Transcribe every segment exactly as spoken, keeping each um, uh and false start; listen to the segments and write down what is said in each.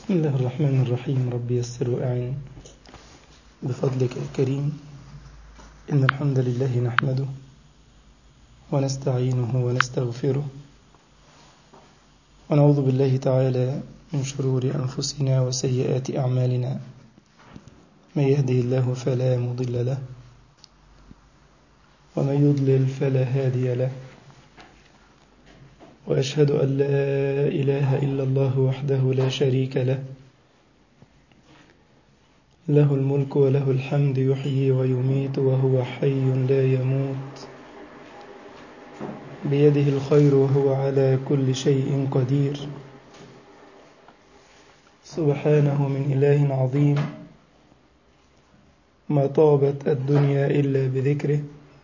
بسم الله الرحمن الرحيم. ربي يسر وأعن بفضلك الكريم. إن الحمد لله نحمده ونستعينه ونستغفره ونعوذ بالله تعالى من شرور أنفسنا وسيئات أعمالنا. من يهده الله فلا مضل له ومن يضلل فلا هادي له، وأشهد أن لا إله إلا الله وحده لا شريك له، له الملك وله الحمد، يحيي ويميت وهو حي لا يموت، بيده الخير وهو على كل شيء قدير. سبحانه من إله عظيم، ما طابت الدنيا إلا بذكره،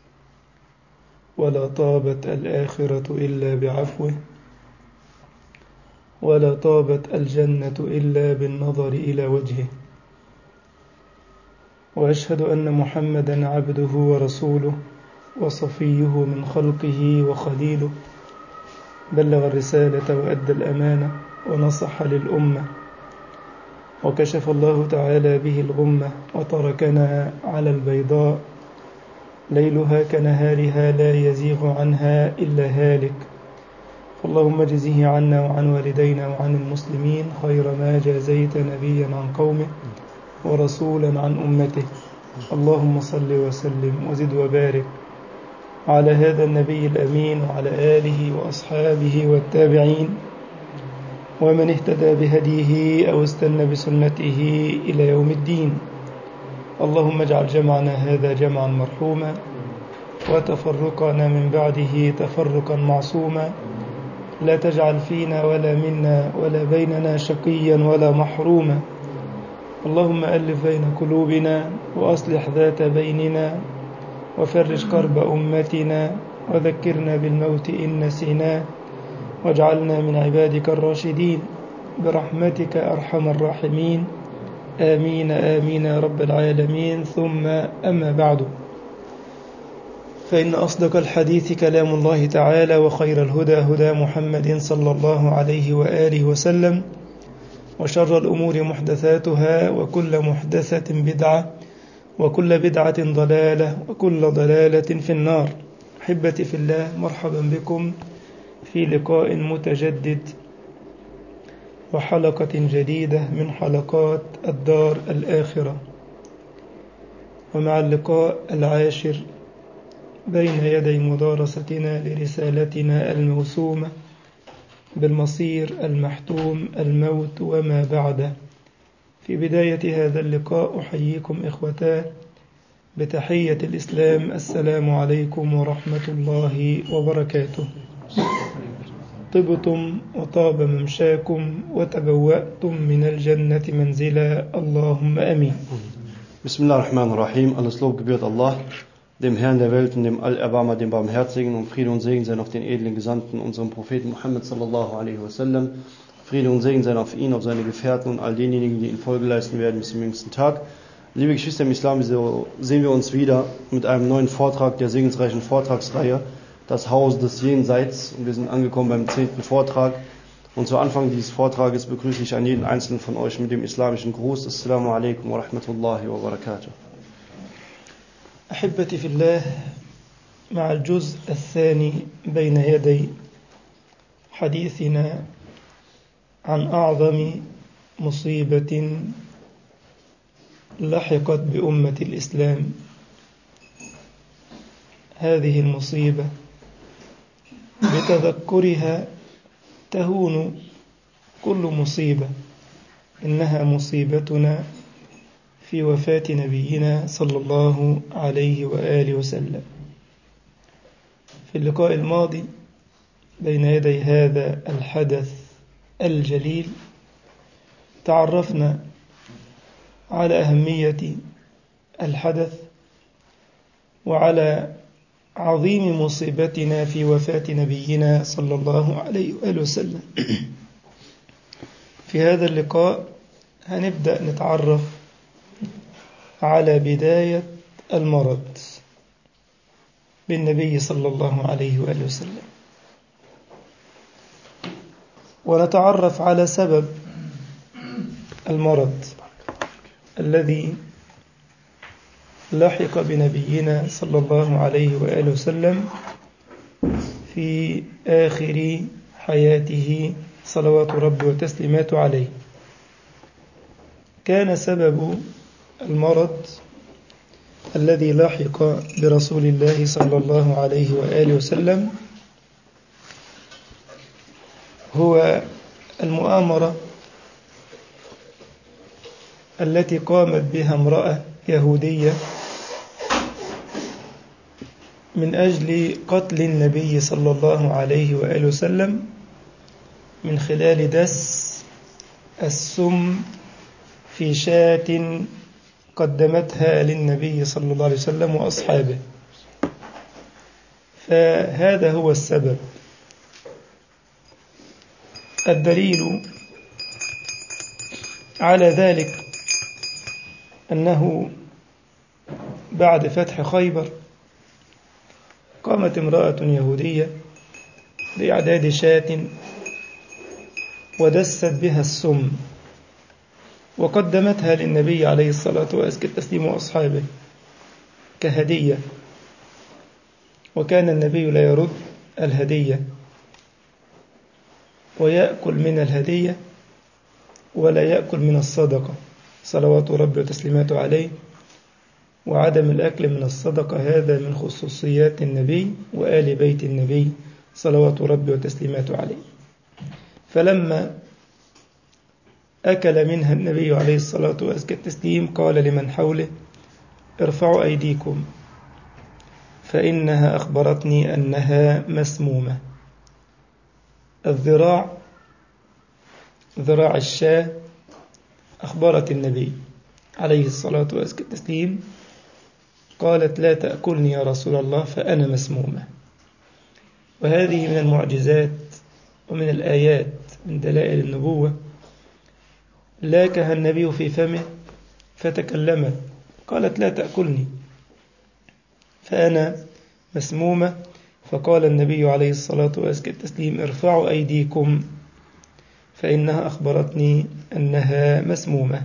ولا طابت الآخرة إلا بعفوه، ولا طابت الجنة إلا بالنظر إلى وجهه. وأشهد أن محمدًا عبده ورسوله وصفيه من خلقه وخليله، بلغ الرسالة وأدى الأمانة ونصح للأمة، وكشف الله تعالى به الغمة، وتركنا على البيضاء ليلها كنهارها لا يزيغ عنها إلا هالك. فاللهم اجزه عنا وعن والدينا وعن المسلمين خير ما جازيت نبيا عن قومه ورسولا عن أمته. اللهم صل وسلم وزد وبارك على هذا النبي الأمين وعلى آله وأصحابه والتابعين ومن اهتدى بهديه أو استنى بسنته إلى يوم الدين. اللهم اجعل جمعنا هذا جمعا مرحوما، وتفرقنا من بعده تفرقا معصوما. لا تجعل فينا ولا منا ولا بيننا شقيا ولا محروما. اللهم ألف بين قلوبنا وأصلح ذات بيننا، وفرج كرب أمتنا، وذكرنا بالموت إن نسيناه، واجعلنا من عبادك الراشدين برحمتك أرحم الراحمين. آمين آمين يا رب العالمين. ثم أما بعد، فإن أصدق الحديث كلام الله تعالى، وخير الهدى هدى محمد صلى الله عليه وآله وسلم، وشر الأمور محدثاتها، وكل محدثة بدعة، وكل بدعة ضلالة، وكل ضلالة في النار. أحبتي في الله، مرحبا بكم في لقاء متجدد وحلقة جديدة من حلقات الدار الآخرة، ومع اللقاء العاشر بين يدي مدارستنا لرسالتنا الموسومة بالمصير المحتوم، الموت وما بعده. في بداية هذا اللقاء أحييكم إخوتاه بتحية الإسلام: السلام عليكم ورحمة الله وبركاته. طبتم وطاب ممشاكم وتبوأتم من الجنة منزلا، اللهم أمين. Bismillahirrahmanirrahim. Alles Lob gebührt Allah, dem Herrn der Welt und dem Allerbarmer, dem Barmherzigen, und Friede und Segen seien auf den edlen Gesandten, unserem Propheten Muhammad sallallahu alaihi wasallam. Friede und Segen seien auf ihn, auf seine Gefährten und all denjenigen, die ihn Folge leisten werden bis zum jüngsten Tag. Liebe Geschwister im Islam, so sehen wir uns wieder mit einem neuen Vortrag der segensreichen Vortragsreihe, das Haus des Jenseits. Und wir sind angekommen beim zehnten Vortrag. Und zu Anfang dieses Vortrages begrüße ich an jeden Einzelnen von euch mit dem islamischen Gruß: Assalamu alaikum wa rahmatullahi wa barakatuh. أحبتي في الله، مع الجزء الثاني بين يدي حديثنا عن أعظم مصيبة لحقت بأمة الإسلام. هذه المصيبة بتذكرها تهون كل مصيبة، إنها مصيبتنا في وفاة نبينا صلى الله عليه وآله وسلم. في اللقاء الماضي بين يدي هذا الحدث الجليل تعرفنا على أهمية الحدث وعلى عظيم مصيبتنا في وفاة نبينا صلى الله عليه وآله وسلم. في هذا اللقاء هنبدأ نتعرف على بداية المرض بالنبي صلى الله عليه وآله وسلم، ونتعرف على سبب المرض الذي لحق بنبينا صلى الله عليه وآله وسلم في آخر حياته صلوات ربي وتسليماته عليه. كان سبب المرض الذي لحق برسول الله صلى الله عليه وآله وسلم هو المؤامرة التي قامت بها امرأة يهودية من أجل قتل النبي صلى الله عليه وآله وسلم من خلال دس السم في شاة قدمتها للنبي صلى الله عليه وسلم وأصحابه. فهذا هو السبب. الدليل على ذلك أنه بعد فتح خيبر قامت امرأة يهودية بإعداد شاة ودست بها السم وقدمتها للنبي عليه الصلاة وأزكى التسليم وأصحابه كهدية، وكان النبي لا يرد الهدية ويأكل من الهدية ولا يأكل من الصدقة صلوات ربي وتسليماته عليه. وعدم الأكل من الصدقة هذا من خصوصيات النبي وآل بيت النبي صلوات ربي وتسليماته عليه. فلما أكل منها النبي عليه الصلاة وأزكى التسليم قال لمن حوله: ارفعوا أيديكم فإنها أخبرتني أنها مسمومة. الذراع ذراع الشاة أخبرت النبي عليه الصلاة وأزكى التسليم، قالت: لا تأكلني يا رسول الله فأنا مسمومة. وهذه من المعجزات ومن الآيات من دلائل النبوة. لاكها النبي في فمه فتكلمت قالت: لا تأكلني فأنا مسمومة. فقال النبي عليه الصلاة وأزكى التسليم: ارفعوا أيديكم فإنها أخبرتني أنها مسمومة.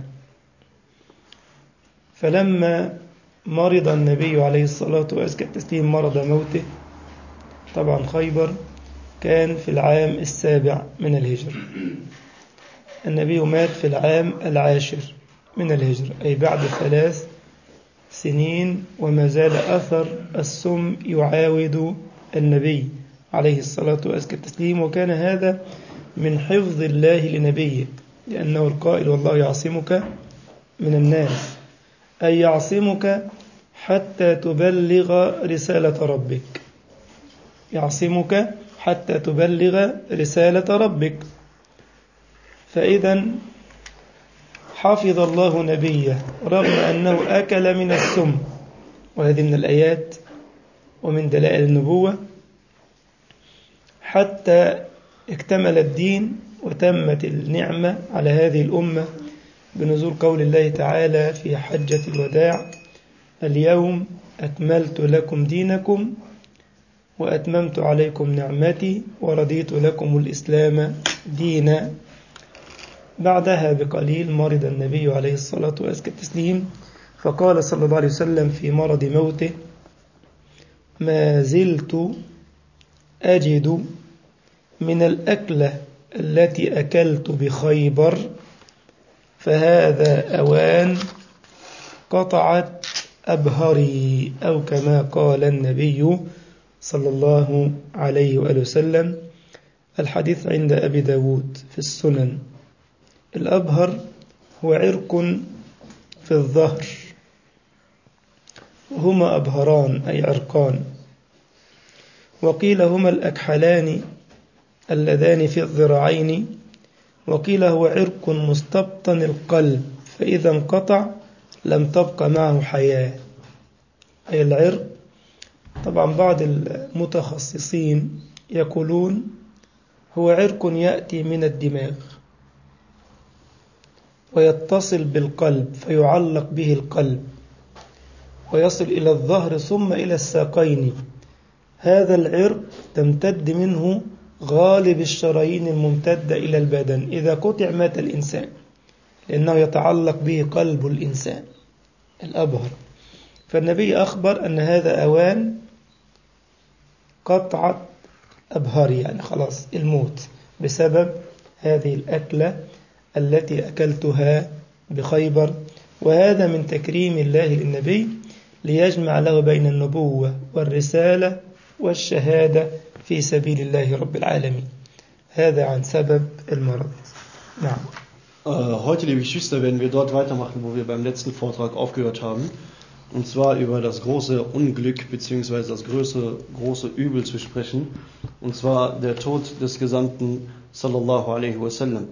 فلما مرض النبي عليه الصلاة وأزكى التسليم مرض موته، طبعا خيبر كان في العام السابع من الهجرة، النبي مات في العام العاشر من الهجرة، أي بعد ثلاث سنين، وما زال أثر السم يعاود النبي عليه الصلاة وأزكى التسليم. وكان هذا من حفظ الله لنبيه، لأنه القائل: والله يعصمك من الناس، أي يعصمك حتى تبلغ رسالة ربك، يعصمك حتى تبلغ رسالة ربك. فإذا حفظ الله نبيه رغم أنه أكل من السم، وهذه من الآيات ومن دلائل النبوة، حتى اكتمل الدين وتمت النعمة على هذه الأمة بنزول قول الله تعالى في حجة الوداع: اليوم أكملت لكم دينكم وأتممت عليكم نعمتي ورضيت لكم الإسلام دينا. بعدها بقليل مرض النبي عليه الصلاة والتسليم، فقال صلى الله عليه وسلم في مرض موته: ما زلت أجد من الأكلة التي أكلت بخيبر فهذا أوان قطعت أبهري، أو كما قال النبي صلى الله عليه وآله وسلم. الحديث عند أبي داود في السنن. الأبهر هو عرق في الظهر، وهما أبهران أي عرقان، وقيل هما الأكحلان اللذان في الذراعين، وقيل هو عرق مستبطن القلب فإذا انقطع لم تبق معه حياة، أي العرق. طبعا بعض المتخصصين يقولون هو عرق يأتي من الدماغ ويتصل بالقلب فيعلق به القلب ويصل إلى الظهر ثم إلى الساقين. هذا العرق تمتد منه غالب الشرايين الممتدة إلى البدن، إذا قطع مات الإنسان. لأنه يتعلق به قلب الإنسان الأبهر. فالنبي أخبر أن هذا أوان قطعة أبهر، يعني خلاص الموت بسبب هذه الأكلة التي أكلتها بخيبر. وهذا من تكريم الله للنبي ليجمع له بين النبوة والرسالة والشهادة في سبيل الله رب العالمين. هذا عن سبب المرض. نعم. Heute, liebe Geschwister, werden wir dort weitermachen, wo wir beim letzten Vortrag aufgehört haben. Und zwar über das große Unglück bzw. das große, große Übel zu sprechen. Und zwar der Tod des Gesandten sallallahu alaihi wasallam.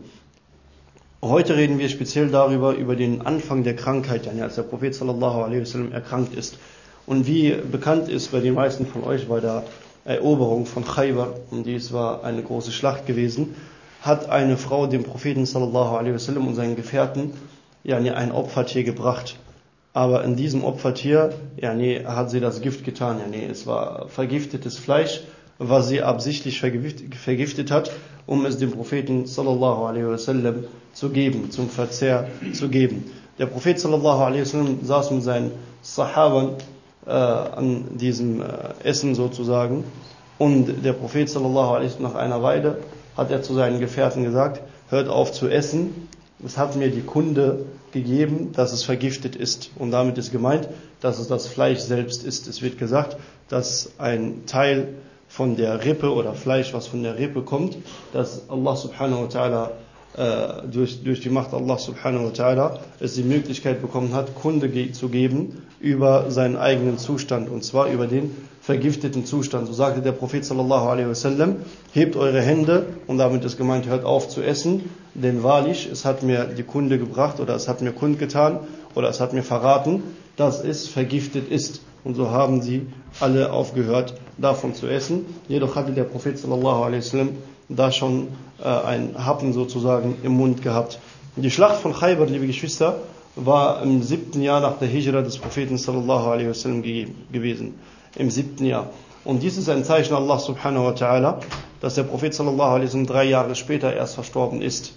Heute reden wir speziell darüber, über den Anfang der Krankheit, als der Prophet sallallahu alaihi wasallam erkrankt ist. Und wie bekannt ist bei den meisten von euch bei der Eroberung von Khaybar, und dies war eine große Schlacht gewesen, hat eine Frau dem Propheten sallallahu alaihi wasallam und seinen Gefährten yani, ein Opfertier gebracht. Aber in diesem Opfertier yani, hat sie das Gift getan. Yani, es war vergiftetes Fleisch, was sie absichtlich vergiftet hat, um es dem Propheten sallallahu alaihi wasallam zu geben, zum Verzehr zu geben. Der Prophet sallallahu alaihi wasallam saß mit seinen Sahabern äh, an diesem äh, Essen sozusagen, und der Prophet sallallahu alaihi wasallam nach einer Weile hat er zu seinen Gefährten gesagt: Hört auf zu essen, es hat mir die Kunde gegeben, dass es vergiftet ist. Und damit ist gemeint, dass es das Fleisch selbst ist. Es wird gesagt, dass ein Teil von der Rippe oder Fleisch, was von der Rippe kommt, dass Allah subhanahu wa ta'ala äh, durch, durch die Macht Allah subhanahu wa ta'ala es die Möglichkeit bekommen hat, Kunde ge- zu geben über seinen eigenen Zustand, und zwar über den vergifteten Zustand. So sagte der Prophet sallallahu alaihi wasallam: Hebt eure Hände, und damit ist gemeint, hört auf zu essen, denn wahrlich, es hat mir die Kunde gebracht oder es hat mir kundgetan oder es hat mir verraten, dass es vergiftet ist. Und so haben sie alle aufgehört, davon zu essen. Jedoch hatte der Prophet sallallahu alaihi wasallam da schon äh, ein Happen sozusagen im Mund gehabt. Die Schlacht von Khaybar, liebe Geschwister, war im siebten Jahr nach der Hijra des Propheten sallallahu alaihi wasallam gewesen. Im siebten Jahr. Und dies ist ein Zeichen Allah subhanahu wa ta'ala, dass der Prophet sallallahu alaihi wasallam drei Jahre später erst verstorben ist.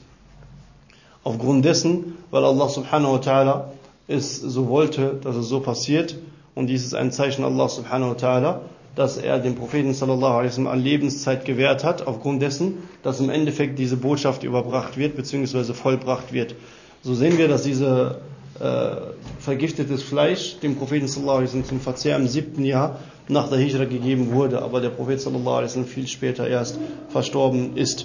Aufgrund dessen, weil Allah subhanahu wa ta'ala es so wollte, dass es so passiert. Und dies ist ein Zeichen Allah subhanahu wa ta'ala, dass er dem Propheten sallallahu alaihi wasallam an Lebenszeit gewährt hat, aufgrund dessen, dass im Endeffekt diese Botschaft überbracht wird, beziehungsweise vollbracht wird. So sehen wir, dass diese äh, vergiftetes Fleisch dem Propheten sallallahu alaihi wasallam zum Verzehr im siebten Jahr nach der Hijra gegeben wurde, aber der Prophet sallallahu alaihi wasallam viel später erst verstorben ist.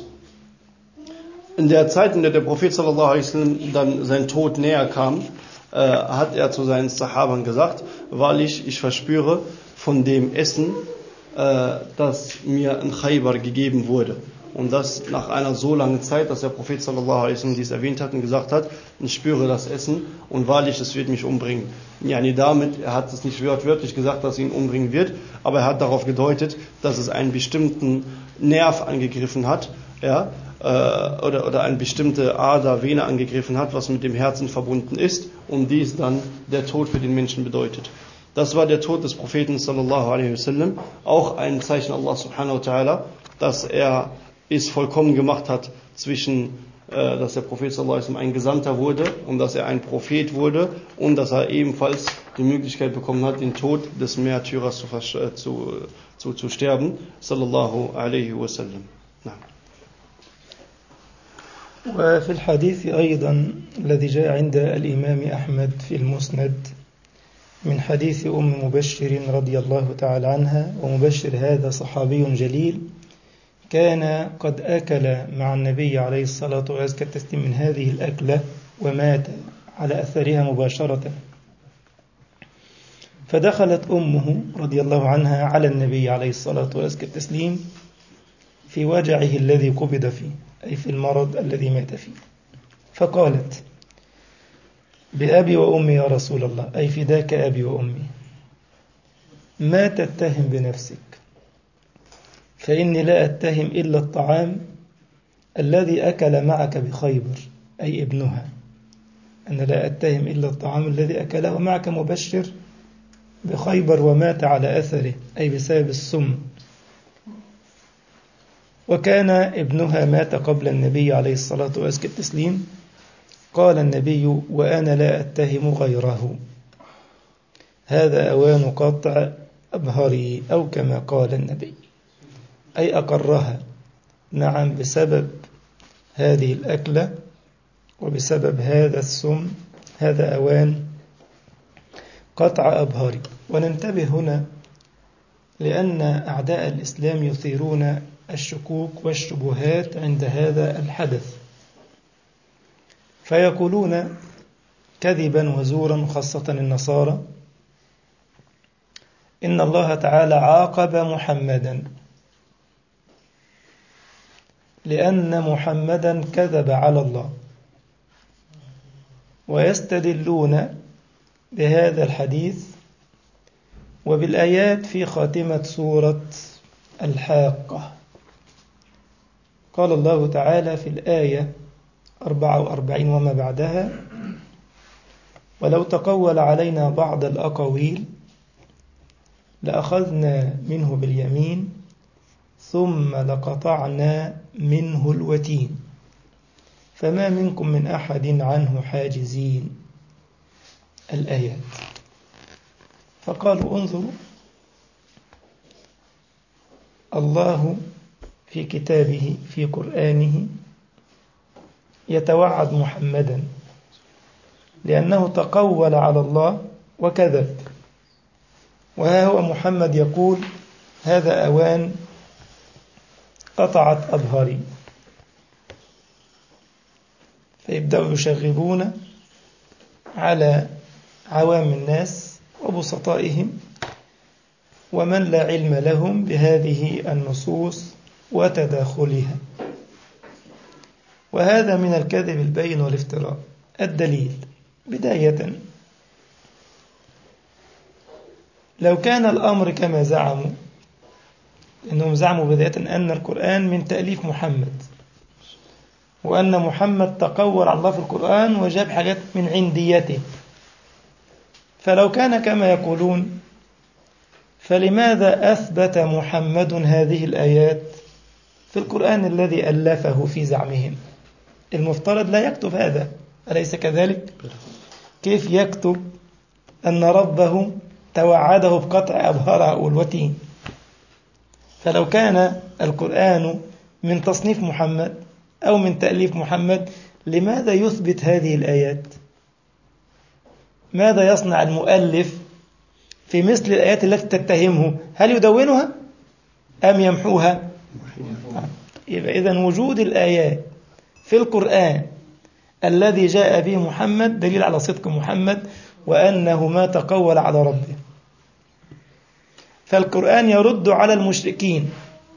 In der Zeit, in der der Prophet sallallahu alaihi wasallam dann sein Tod näher kam, äh, hat er zu seinen Sahabern gesagt: Wahrlich, ich verspüre von dem Essen, äh, das mir in Khaybar gegeben wurde. Und das nach einer so langen Zeit, dass der Prophet sallallahu alaihi wasallam dies erwähnt hat und gesagt hat: Ich spüre das Essen und wahrlich, es wird mich umbringen. Yani damit, er hat es nicht wörtlich gesagt, dass es ihn umbringen wird, aber er hat darauf gedeutet, dass es einen bestimmten Nerv angegriffen hat, ja, äh, oder, oder eine bestimmte Ader, Vene angegriffen hat, was mit dem Herzen verbunden ist, und dies dann der Tod für den Menschen bedeutet. Das war der Tod des Propheten sallallahu alaihi wasallam, auch ein Zeichen Allah subhanahu wa ta'ala, dass er es vollkommen gemacht hat zwischen, äh, dass der Prophet sallallahu alaihi wasallam ein Gesandter wurde und dass er ein Prophet wurde und dass er ebenfalls die Möglichkeit bekommen hat, den Tod des Märtyrers zu, äh, zu, zu, zu sterben, sallallahu alaihi wasallam. وفي الحديث أيضا الذي جاء عند الإمام أحمد في المسند من حديث أم مبشر رضي الله تعالى عنها، ومبشر هذا صحابي جليل كان قد أكل مع النبي عليه الصلاة والسلام التسليم من هذه الأكلة ومات على أثرها مباشرة. فدخلت أمه رضي الله عنها على النبي عليه الصلاة والسلام التسليم في وجعه الذي قبض فيه، أي في المرض الذي مات فيه، فقالت: بأبي وأمي يا رسول الله، أي فداك أبي وأمي، ما تتهم بنفسك، فإني لا أتهم إلا الطعام الذي أكل معك بخيبر، أي ابنها، أنا لا أتهم إلا الطعام الذي أكله معك مبشر بخيبر ومات على أثره، أي بسبب السم. وكان ابنها مات قبل النبي عليه الصلاة والسلام التسليم، قال النبي وأنا لا أتهم غيره: هذا أوان قطع أبهري، أو كما قال النبي، أي أقرها، نعم بسبب هذه الأكلة وبسبب هذا السم، هذا أوان قطع أبهري. وننتبه هنا لأن أعداء الإسلام يثيرون الشكوك والشبهات عند هذا الحدث، فيقولون كذبا وزورا، خاصة النصارى، إن الله تعالى عاقب محمدا لأن محمدا كذب على الله، ويستدلون بهذا الحديث وبالآيات في خاتمة سورة الحاقة. قال الله تعالى في الآية أربعة وأربعين وما بعدها: ولو تقول علينا بعض الأقاويل لأخذنا منه باليمين ثم لقطعنا منه الوتين فما منكم من أحد عنه حاجزين. الآيات. فقالوا انظروا، الله في كتابه في قرآنه يتوعد محمدا لأنه تقول على الله وكذب، وها هو محمد يقول هذا أوان قطعت أبهري. فيبدأوا يشغبون على عوام الناس وبسطائهم ومن لا علم لهم بهذه النصوص وتداخلها، وهذا من الكذب البين والافتراء. الدليل: بداية، لو كان الأمر كما زعموا، إنهم زعموا بداية أن القرآن من تأليف محمد، وأن محمد تقول على الله في القرآن وجاب حاجات من عنديته، فلو كان كما يقولون فلماذا أثبت محمد هذه الآيات في القرآن الذي ألفه في زعمهم؟ المفترض لا يكتب هذا، أليس كذلك؟ كيف يكتب أن ربه توعده بقطع أبهرها والوتين؟ فلو كان القرآن من تصنيف محمد أو من تأليف محمد، لماذا يثبت هذه الآيات؟ ماذا يصنع المؤلف في مثل الآيات التي تتهمه؟ هل يدونها أم يمحوها؟ يبقى إذن وجود الآيات في القرآن الذي جاء به محمد دليل على صدق محمد وأنه ما تقول على ربه. فالقرآن يرد على المشركين،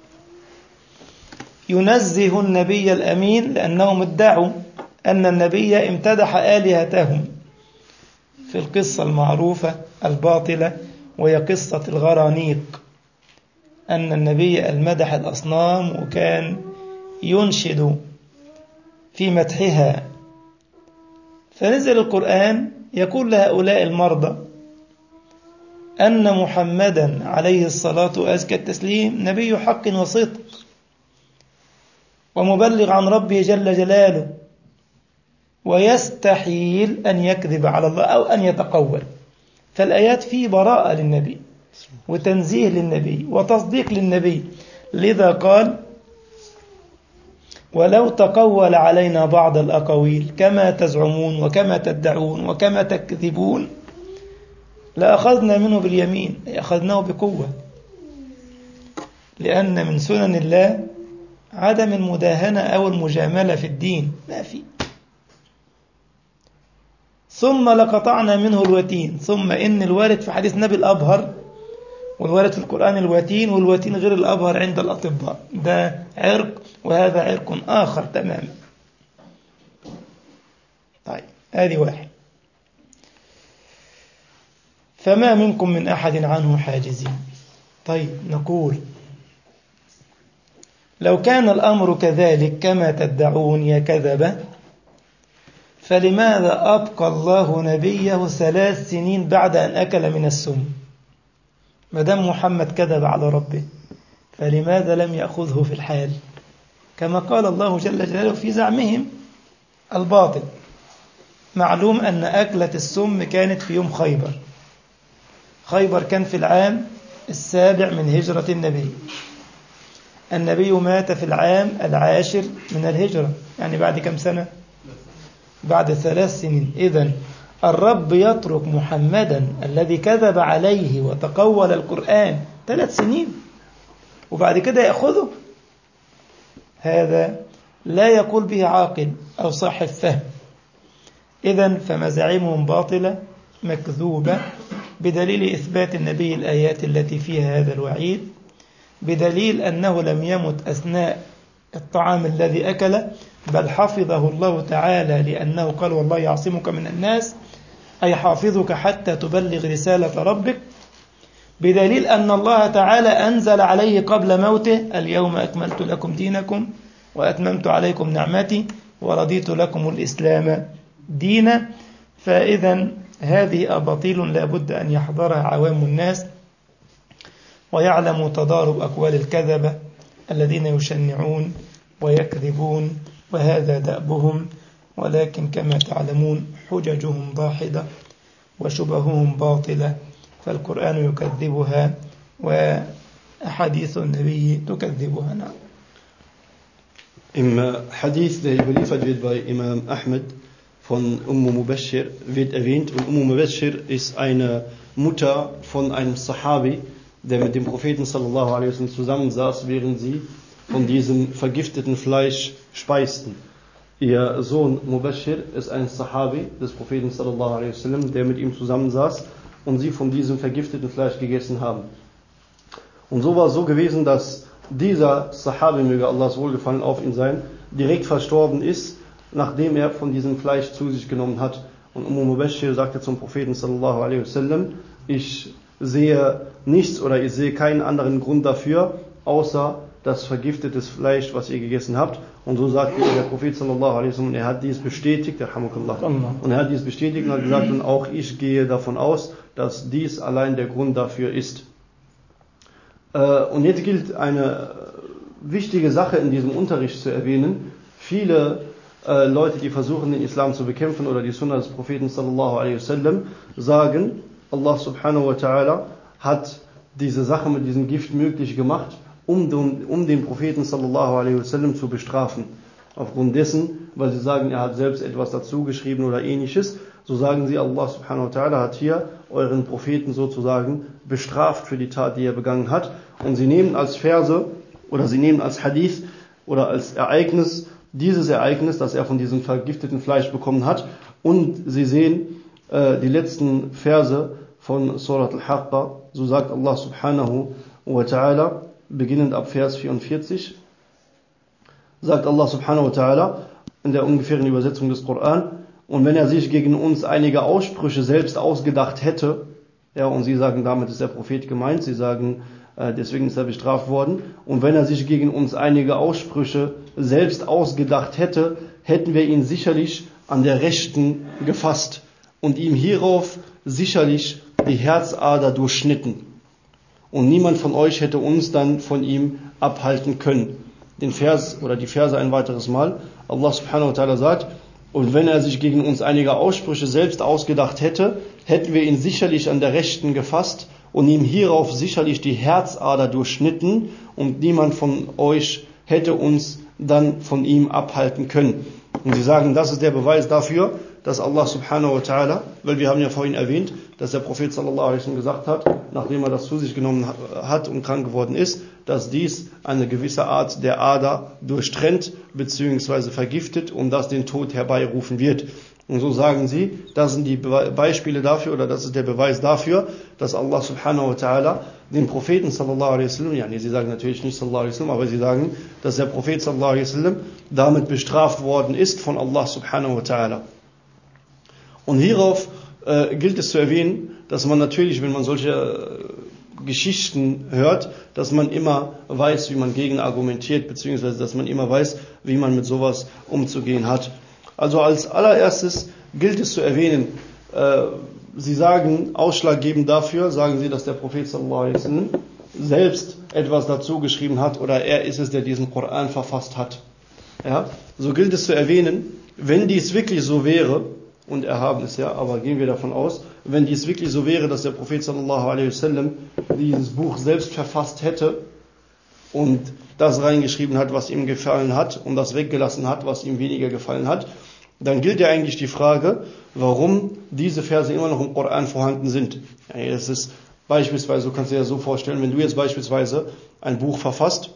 ينزه النبي الأمين لأنهم ادعوا أن النبي امتدح آلهتهم في القصة المعروفة الباطلة، وهي قصة الغرانيق، أن النبي المدح الأصنام وكان ينشد في مدحها. فنزل القرآن يقول لهؤلاء المرضى أن محمدا عليه الصلاة وأزكى التسليم نبي حق وصدق ومبلغ عن ربه جل جلاله، ويستحيل أن يكذب على الله أو أن يتقول. فالآيات فيه براءة للنبي وتنزيه للنبي وتصديق للنبي. لذا قال ولو تقول علينا بعض الأقاويل كما تزعمون وكما تدعون وكما تكذبون لأخذنا منه باليمين، أي أخذناه بقوة، لأن من سنن الله عدم المداهنة أو المجاملة في الدين، ما في. ثم لقطعنا منه الوتين، ثم إن الوارد في حديث نبي الأبهر والوارد في القرآن الوتين، والوتين غير الأبهر عند الأطباء، ده عرق وهذا عرق آخر تماما. طيب هذه واحد. فما منكم من أحد عنه حاجزين. طيب نقول لو كان الأمر كذلك كما تدعون يا كذبة، فلماذا أبقى الله نبيه ثلاث سنين بعد أن أكل من السم؟ مدام محمد كذب على ربه فلماذا لم يأخذه في الحال كما قال الله جل جلاله في زعمهم الباطل؟ معلوم أن أكلة السم كانت في يوم خيبر. خيبر كان في العام السابع من هجرة النبي. النبي مات في العام العاشر من الهجرة، يعني بعد كم سنة؟ بعد ثلاث سنين. إذن الرب يترك محمدا الذي كذب عليه وتقول القرآن ثلاث سنين وبعد كده يأخذه؟ هذا لا يقول به عاقل أو صاحب فهم. إذن فمزاعمهم باطلة مكذوبة، بدليل إثبات النبي الآيات التي فيها هذا الوعيد، بدليل أنه لم يمت أثناء الطعام الذي أكله، بل حفظه الله تعالى لأنه قال والله يعصمك من الناس، أي حافظك حتى تبلغ رسالة ربك، بدليل أن الله تعالى أنزل عليه قبل موته اليوم أكملت لكم دينكم وأتممت عليكم نعمتي ورضيت لكم الإسلام دينا. فإذا هذه أباطيل لا بد أن يحضرها عوام الناس ويعلموا تضارب أقوال الكذبة الذين يشنعون ويكذبون، وهذا دأبهم. ولكن كما تعلمون حججهم ضاحدة وشبههم باطلة، فالقرآن يكذبها وأحاديث النبي تكذبها. نعم. Im Hadith, der überliefert wird bei Imam Ahmed von Ummu Mubashir, wird erwähnt, und Ummu Mubashir ist eine Mutter von einem Sahabi, der mit dem Propheten sallallahu alaihi wasallam zusammensaß, während sie von diesem vergifteten Fleisch speisten. Ihr Sohn Mubashir ist ein Sahabi des Propheten sallallahu alaihi wasallam, der mit ihm zusammensaß und sie von diesem vergifteten Fleisch gegessen haben. Und so war es so gewesen, dass dieser Sahabi, möge Allahs Wohlgefallen auf ihn sein, direkt verstorben ist, nachdem er von diesem Fleisch zu sich genommen hat. Und Ummu Mubashir sagte zum Propheten sallallahu alaihi wasallam: Ich sehe nichts oder ich sehe keinen anderen Grund dafür, außer das vergiftetes Fleisch, was ihr gegessen habt. Und so sagte der Prophet sallallahu alaihi wasallam, er hat dies bestätigt, und er hat dies bestätigt und hat gesagt, und auch ich gehe davon aus, dass dies allein der Grund dafür ist. Und jetzt gilt eine wichtige Sache in diesem Unterricht zu erwähnen. Viele äh, Leute, die versuchen, den Islam zu bekämpfen oder die Sunna des Propheten sallallahu alaihi wasallam, sagen, Allah subhanahu wa ta'ala hat diese Sache mit diesem Gift möglich gemacht, um den, um den Propheten sallallahu alaihi wasallam zu bestrafen. Aufgrund dessen, weil sie sagen, er hat selbst etwas dazu geschrieben oder ähnliches, so sagen sie, Allah subhanahu wa ta'ala hat hier euren Propheten sozusagen bestraft für die Tat, die er begangen hat. Und sie nehmen als Verse oder sie nehmen als Hadith oder als Ereignis dieses Ereignis, das er von diesem vergifteten Fleisch bekommen hat. Und sie sehen äh, die letzten Verse von Surat al-Haqqa. So sagt Allah subhanahu wa ta'ala, beginnend ab Vers vierundvierzig, sagt Allah subhanahu wa ta'ala in der ungefähren Übersetzung des Koran: Und wenn er sich gegen uns einige Aussprüche selbst ausgedacht hätte, ja, und sie sagen, damit ist der Prophet gemeint, sie sagen, äh, deswegen ist er bestraft worden, und wenn er sich gegen uns einige Aussprüche selbst ausgedacht hätte, hätten wir ihn sicherlich an der Rechten gefasst und ihm hierauf sicherlich die Herzader durchschnitten. Und niemand von euch hätte uns dann von ihm abhalten können. Den Vers oder die Verse ein weiteres Mal. Allah subhanahu wa ta'ala sagt: Und wenn er sich gegen uns einige Aussprüche selbst ausgedacht hätte, hätten wir ihn sicherlich an der Rechten gefasst und ihm hierauf sicherlich die Herzader durchschnitten, und niemand von euch hätte uns dann von ihm abhalten können. Und sie sagen, das ist der Beweis dafür, dass Allah subhanahu wa ta'ala, weil wir haben ja vorhin erwähnt, dass der Prophet sallallahu alaihi wasallam gesagt hat, nachdem er das zu sich genommen hat und krank geworden ist, dass dies eine gewisse Art der Ader durchtrennt bzw. vergiftet und das den Tod herbeirufen wird. Und so sagen sie, das sind die Beispiele dafür, oder das ist der Beweis dafür, dass Allah subhanahu wa ta'ala den Propheten sallallahu alaihi wasallam, ja, nee, sie sagen natürlich nicht sallallahu alaihi wasallam, aber sie sagen, dass der Prophet sallallahu alaihi wasallam damit bestraft worden ist von Allah subhanahu wa ta'ala. Und hierauf äh, gilt es zu erwähnen, dass man natürlich, wenn man solche äh, Geschichten hört, dass man immer weiß, wie man gegen argumentiert, beziehungsweise dass man immer weiß, wie man mit sowas umzugehen hat. Also als allererstes gilt es zu erwähnen, äh, sie sagen, ausschlaggebend dafür, sagen sie, dass der Prophet sallallahu alaihi wasallam selbst etwas dazu geschrieben hat, oder er ist es, der diesen Koran verfasst hat. Ja? So gilt es zu erwähnen, wenn dies wirklich so wäre, und erhaben ist. Ja, aber gehen wir davon aus, wenn dies wirklich so wäre, dass der Prophet sallallahu alaihi wasallam dieses Buch selbst verfasst hätte und das reingeschrieben hat, was ihm gefallen hat und das weggelassen hat, was ihm weniger gefallen hat, dann gilt ja eigentlich die Frage, warum diese Verse immer noch im Koran vorhanden sind. Ja, das ist beispielsweise, du kannst dir das so vorstellen, wenn du jetzt beispielsweise ein Buch verfasst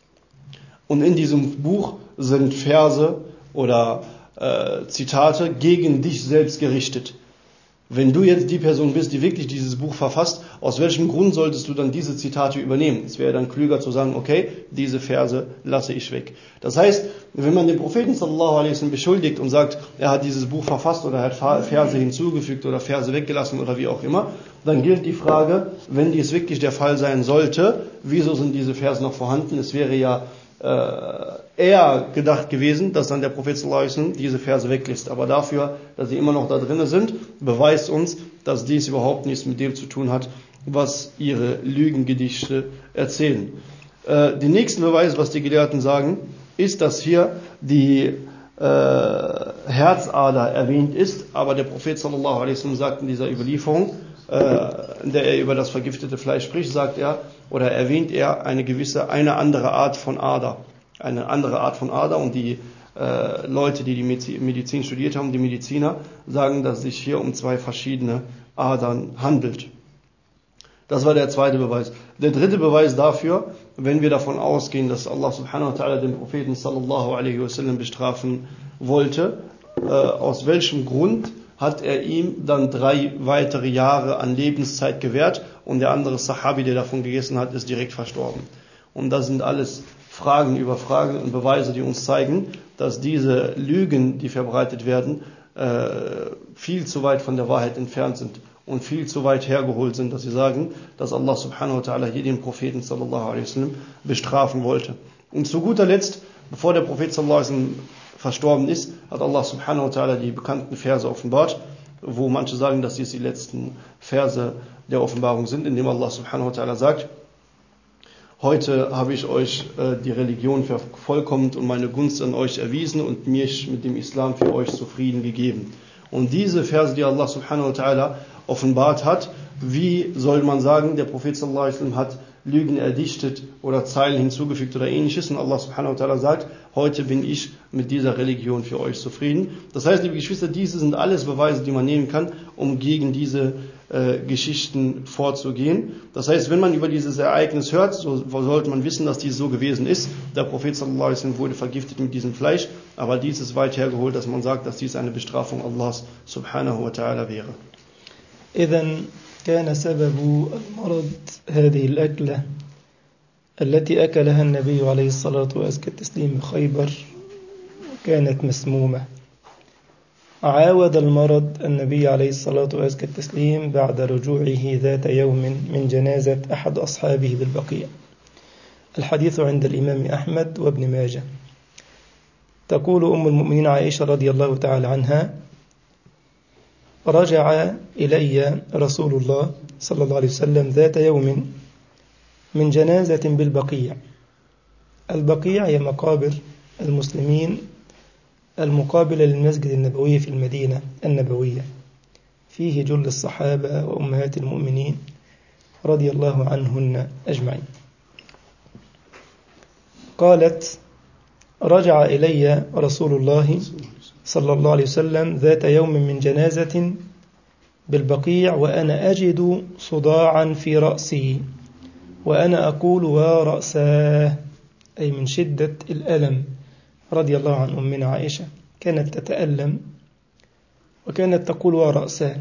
und in diesem Buch sind Verse oder äh, Zitate gegen dich selbst gerichtet. Wenn du jetzt die Person bist, die wirklich dieses Buch verfasst, aus welchem Grund solltest du dann diese Zitate übernehmen? Es wäre dann klüger zu sagen, okay, diese Verse lasse ich weg. Das heißt, wenn man den Propheten sallallahu alaihi wasallam beschuldigt und sagt, er hat dieses Buch verfasst oder er hat Verse hinzugefügt oder Verse weggelassen oder wie auch immer, dann gilt die Frage, wenn dies wirklich der Fall sein sollte, wieso sind diese Verse noch vorhanden? Es wäre ja äh, eher gedacht gewesen, dass dann der Prophet sallallahu alaihi wasallam diese Verse weglässt. Aber dafür, dass sie immer noch da drin sind, beweist uns, dass dies überhaupt nichts mit dem zu tun hat, was ihre Lügengedichte erzählen. Äh, der nächste Beweis, was die Gelehrten sagen, ist, dass hier die äh, Herzader erwähnt ist, aber der Prophet sallallahu alaihi wasallam sagt in dieser Überlieferung, äh, in der er über das vergiftete Fleisch spricht, sagt er oder erwähnt er eine gewisse, eine andere Art von Ader. Eine andere Art von Ader und die äh, Leute, die die Medizin studiert haben, die Mediziner, sagen, dass es sich hier um zwei verschiedene Adern handelt. Das war der zweite Beweis. Der dritte Beweis dafür, wenn wir davon ausgehen, dass Allah subhanahu wa ta'ala den Propheten sallallahu alaihi wasallam bestrafen wollte, äh, aus welchem Grund hat er ihm dann drei weitere Jahre an Lebenszeit gewährt und der andere Sahabi, der davon gegessen hat, ist direkt verstorben. Und das sind alles Fragen über Fragen und Beweise, die uns zeigen, dass diese Lügen, die verbreitet werden, äh, viel zu weit von der Wahrheit entfernt sind und viel zu weit hergeholt sind, dass sie sagen, dass Allah subhanahu wa ta'ala hier den Propheten sallallahu alaihi wasallam bestrafen wollte. Und zu guter Letzt, bevor der Prophet sallallahu alaihi wasallam verstorben ist, hat Allah subhanahu wa ta'ala die bekannten Verse offenbart, wo manche sagen, dass dies die letzten Verse der Offenbarung sind, indem Allah subhanahu wa ta'ala sagt, heute habe ich euch äh, die Religion vervollkommnet und meine Gunst an euch erwiesen und mich mit dem Islam für euch zufrieden gegeben. Und diese Verse, die Allah subhanahu wa ta'ala offenbart hat, wie soll man sagen, der Prophet sallallahu alaihi wasallam hat Lügen erdichtet oder Zeilen hinzugefügt oder ähnliches und Allah subhanahu wa ta'ala sagt, heute bin ich mit dieser Religion für euch zufrieden. Das heißt, liebe Geschwister, diese sind alles Beweise, die man nehmen kann, um gegen diese äh, Geschichten vorzugehen. Das heißt, wenn man über dieses Ereignis hört, so sollte man wissen, dass dies so gewesen ist. Der Prophet sallallahu alaihi wasallam wurde vergiftet mit diesem Fleisch, aber dies ist weit hergeholt, dass man sagt, dass dies eine Bestrafung Allahs subhanahu wa ta'ala wäre. إذن كان سبب المرض هذه الأكلة التي أكلها النبي عليه الصلاة وأزكى التسليم بخيبر وكانت مسمومة. عاود المرض النبي عليه الصلاة وأزكى التسليم بعد رجوعه ذات يوم من جنازة أحد أصحابه بالبقيع. الحديث عند الإمام أحمد وابن ماجه. تقول أم المؤمنين عائشة رضي الله تعالى عنها: رجع إلي رسول الله صلى الله عليه وسلم ذات يوم من جنازة بالبقيع. البقيع هي مقابر المسلمين المقابلة للمسجد النبوي في المدينة النبوية، فيه جل الصحابة وأمهات المؤمنين رضي الله عنهن أجمعين. قالت: رجع إلي رسول الله صلى الله عليه وسلم ذات يوم من جنازة بالبقيع وأنا أجد صداعا في رأسي وأنا أقول ورأساه، أي من شدة الألم. رضي الله عن أمنا عائشة، كانت تتألم وكانت تقول ورأساه.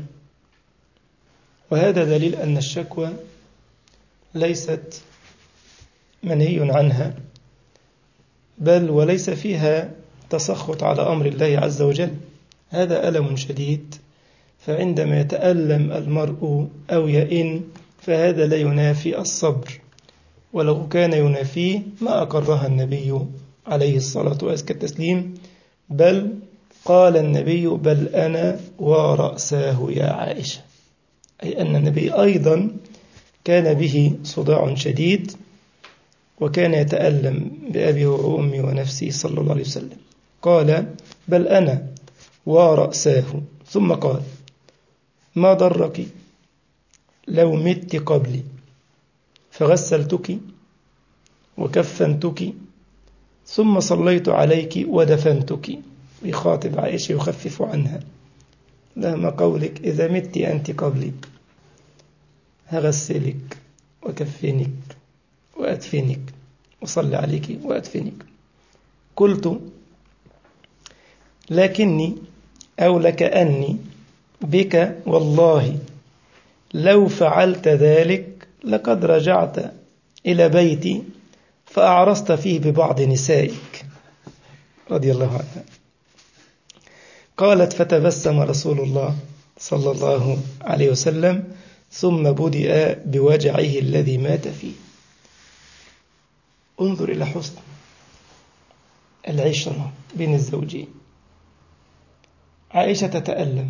وهذا دليل أن الشكوى ليست منهي عنها، بل وليس فيها تسخط على أمر الله عز وجل. هذا ألم شديد، فعندما يتألم المرء أو يئن فهذا لا ينافي الصبر، ولو كان ينافيه ما أقرها النبي عليه الصلاة والتسليم، بل قال النبي: بل أنا ورأساه يا عائشة، أي أن النبي أيضا كان به صداع شديد وكان يتألم بأبي وأمي ونفسي صلى الله عليه وسلم. قال: بل أنا ورأساه، ثم قال ما ضرك لو مت قبلي فغسلتك وكفنتك ثم صليت عليك ودفنتك. يخاطب عائشة يخفف عنها، لما قولك إذا مت أنت قبلي هغسلك وكفنك وأدفنك وصلي عليك وأدفنك. قلت لكني أو لكأني بك والله لو فعلت ذلك لقد رجعت إلى بيتي فأعرست فيه ببعض نسائك رضي الله عنها. قالت فتبسم رسول الله صلى الله عليه وسلم ثم بدأ بوجعه الذي مات فيه. انظر إلى حسن العشرة بين الزوجين. عائشة تتألم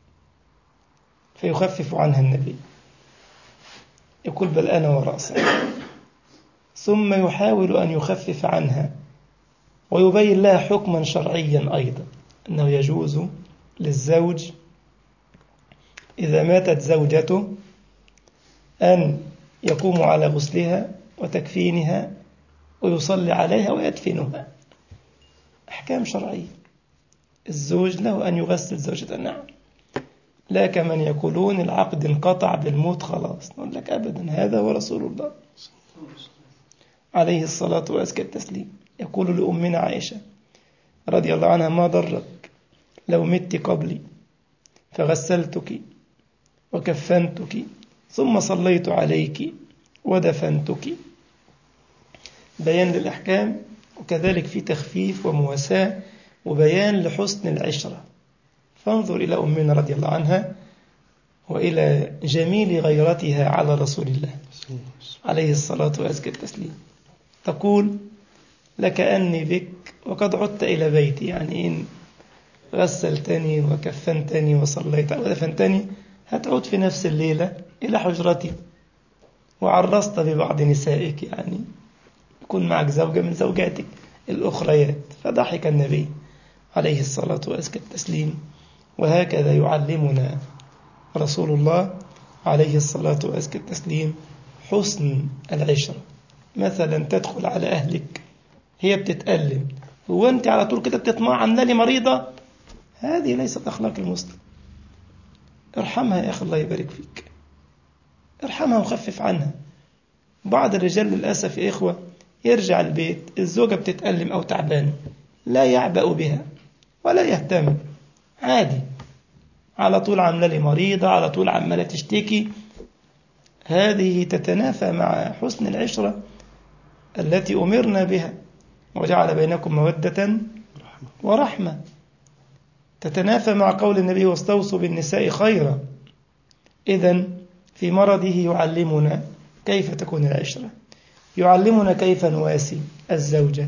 فيخفف عنها النبي، يقول بل أنا ورأسي، ثم يحاول أن يخفف عنها ويبين لها حكما شرعيا أيضا أنه يجوز للزوج إذا ماتت زوجته أن يقوم على غسلها وتكفينها ويصلي عليها ويدفنها. أحكام شرعية. الزوج له أن يغسل زوجته، نعم، لا كمن يقولون العقد انقطع بالموت خلاص. نقول لك أبدا، هذا هو رسول الله عليه الصلاة وأزكى التسليم يقول لأمنا عائشة رضي الله عنها ما ضرك لو مت قبلي فغسلتك وكفنتك ثم صليت عليك ودفنتك. بيان للأحكام، وكذلك في تخفيف ومواساة وبيان لحسن العشرة. فانظر إلى أمنا رضي الله عنها وإلى جميل غيرتها على رسول الله عليه الصلاة وأزكى التسليم. تقول لكأني بك وقد عدت إلى بيتي، يعني إن غسلتني وكفنتني وصليت ودفنتني هتعود في نفس الليلة إلى حجرتي وعرست ببعض نسائك، يعني يكون معك زوجة من زوجاتك الأخريات. فضحك النبي عليه الصلاة وأزكى التسليم. وهكذا يعلمنا رسول الله عليه الصلاة وأزكى التسليم حسن العشرة. مثلا تدخل على أهلك هي بتتألم، هو أنت على طول كده بتطمع عامله لي مريضة؟ هذه ليست أخلاق المسلم. ارحمها يا أخي، الله يبارك فيك، ارحمها وخفف عنها. بعض الرجال للأسف يا إخوة يرجع البيت الزوجة بتتألم أو تعبان لا يعبأ بها ولا يهتم، عادي، على طول عامله لي مريضة، على طول عمالة تشتكي. هذه تتنافى مع حسن العشرة التي أمرنا بها، وجعل بينكم مودة ورحمة. تتنافى مع قول النبي واستوصوا بالنساء خيرا. إذن في مرضه يعلمنا كيف تكون العشرة، يعلمنا كيف نواسي الزوجة.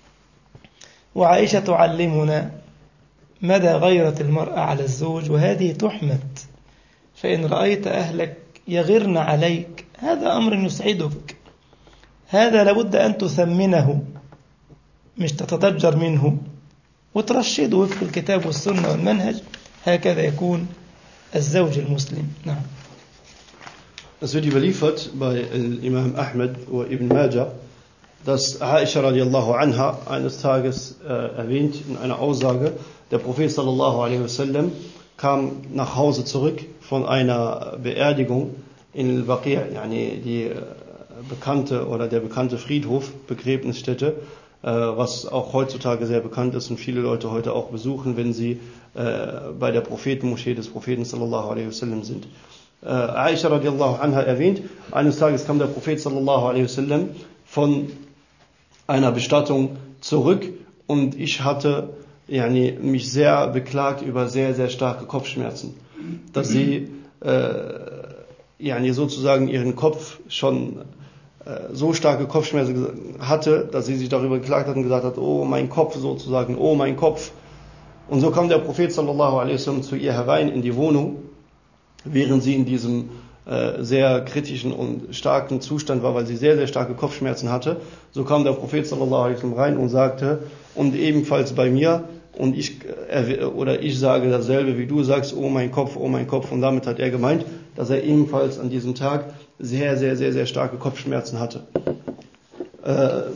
وعائشة تعلمنا مدى غيرة المرأة على الزوج، وهذه تحمد. فإن رأيت أهلك يغرن عليك هذا أمر يسعدك، هذا لابد أن تثمنه مش تتضجر منه وترشده وفق الكتاب والسنة والمنهج. هكذا يكون الزوج المسلم. نعم. Es wird überliefert bei Imam Ahmed und Ibn Majah, dass Aisha radiallahu anha eines Tages äh, erwähnt in einer Aussage, der Prophet sallallahu alaihi wasallam kam nach Hause zurück von einer Beerdigung in Al-Baqi', yani die bekannte oder der bekannte Friedhof, Begräbnisstätte, äh, was auch heutzutage sehr bekannt ist und viele Leute heute auch besuchen, wenn sie äh, bei der Prophetenmoschee des Propheten sallallahu alaihi wasallam sind. Äh, Aisha radiallahu anha erwähnt, eines Tages kam der Prophet sallallahu alaihi wasallam von einer Bestattung zurück und ich hatte yani, mich sehr beklagt über sehr, sehr starke Kopfschmerzen, dass sie äh, yani, sozusagen ihren Kopf schon äh, so starke Kopfschmerzen hatte, dass sie sich darüber geklagt hat und gesagt hat, oh mein Kopf sozusagen, oh mein Kopf. Und so kam der Prophet sallallahu alaihi wasallam zu ihr herein in die Wohnung, während sie in diesem äh, sehr kritischen und starken Zustand war, weil sie sehr, sehr starke Kopfschmerzen hatte. So kam der Prophet sallallahu alaihi wasallam rein und sagte, und ebenfalls bei mir und ich, oder ich sage dasselbe wie du sagst, oh mein Kopf, oh mein Kopf. Und damit hat er gemeint, dass er ebenfalls an diesem Tag sehr, sehr, sehr, sehr starke Kopfschmerzen hatte. Äh,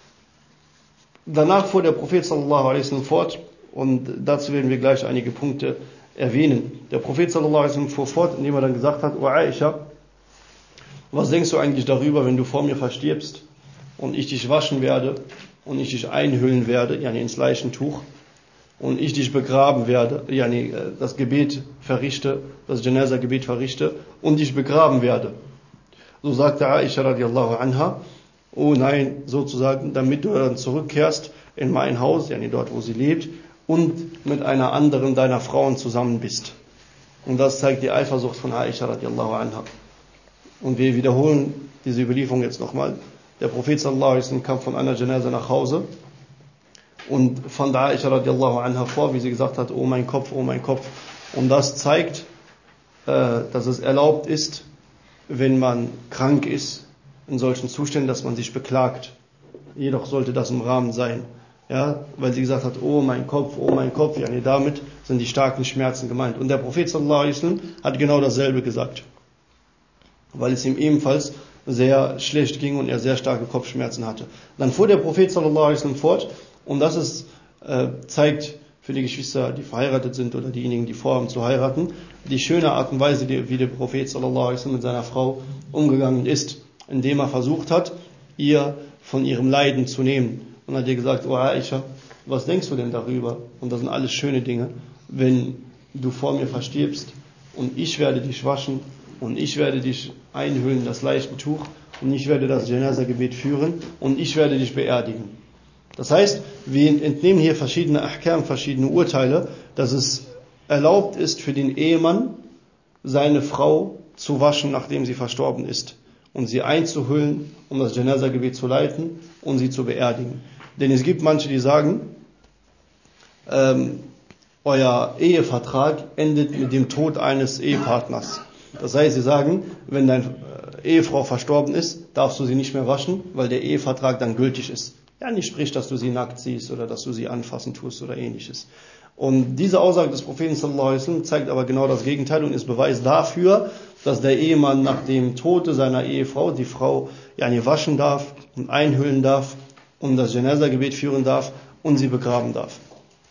danach fuhr der Prophet sallallahu alaihi wasallam fort, und dazu werden wir gleich einige Punkte erwähnen. Der Prophet sallallahu alaihi wasallam fuhr fort, indem er dann gesagt hat, O Aisha, was denkst du eigentlich darüber, wenn du vor mir verstirbst und ich dich waschen werde und ich dich einhüllen werde, yani ins Leichentuch, und ich dich begraben werde, yani das Gebet verrichte, das Janaza-Gebet verrichte und dich begraben werde. So sagte Aisha radiallahu anha, oh nein, sozusagen, damit du dann zurückkehrst in mein Haus, yani dort, wo sie lebt, und mit einer anderen deiner Frauen zusammen bist. Und das zeigt die Eifersucht von Aisha radiallahu anha. Und wir wiederholen diese Überlieferung jetzt nochmal. Der Prophet sallallahu alaihi wasallam kam von einer Janaza nach Hause und fand Aisha radiallahu anha vor, wie sie gesagt hat, oh mein Kopf, oh mein Kopf. Und das zeigt, äh, dass es erlaubt ist, wenn man krank ist, in solchen Zuständen, dass man sich beklagt. Jedoch sollte das im Rahmen sein. Ja, weil sie gesagt hat, oh mein Kopf, oh mein Kopf. Ja, nee, damit sind die starken Schmerzen gemeint. Und der Prophet sallallahu alaihi wasallam hat genau dasselbe gesagt. Weil es ihm ebenfalls sehr schlecht ging und er sehr starke Kopfschmerzen hatte. Dann fuhr der Prophet sallallahu alaihi wasallam fort, und das ist, äh, zeigt für die Geschwister, die verheiratet sind oder diejenigen, die vorhaben zu heiraten, die schöne Art und Weise, wie der Prophet sallallahu alaihi wasallam mit seiner Frau umgegangen ist, indem er versucht hat, ihr von ihrem Leiden zu nehmen. Und hat ihr gesagt, oh Aisha, was denkst du denn darüber? Und das sind alles schöne Dinge, wenn du vor mir verstirbst und ich werde dich waschen und ich werde dich einhüllen, das Leichentuch, und ich werde das Janaza-Gebet führen und ich werde dich beerdigen. Das heißt, wir entnehmen hier verschiedene Ahkam, verschiedene Urteile, dass es erlaubt ist für den Ehemann, seine Frau zu waschen, nachdem sie verstorben ist, und sie einzuhüllen, um das Janaza-Gebet zu leiten und sie zu beerdigen. Denn es gibt manche, die sagen, ähm, euer Ehevertrag endet mit dem Tod eines Ehepartners. Das heißt, sie sagen, wenn deine Ehefrau verstorben ist, darfst du sie nicht mehr waschen, weil der Ehevertrag dann gültig ist. Ja, nicht sprich, dass du sie nackt siehst oder dass du sie anfassen tust oder ähnliches. Und diese Aussage des Propheten sallallahu alaihi wasallam zeigt aber genau das Gegenteil und ist Beweis dafür, dass der Ehemann nach dem Tode seiner Ehefrau die Frau ja nicht waschen darf und einhüllen darf und das Janaza-Gebet führen darf und sie begraben darf.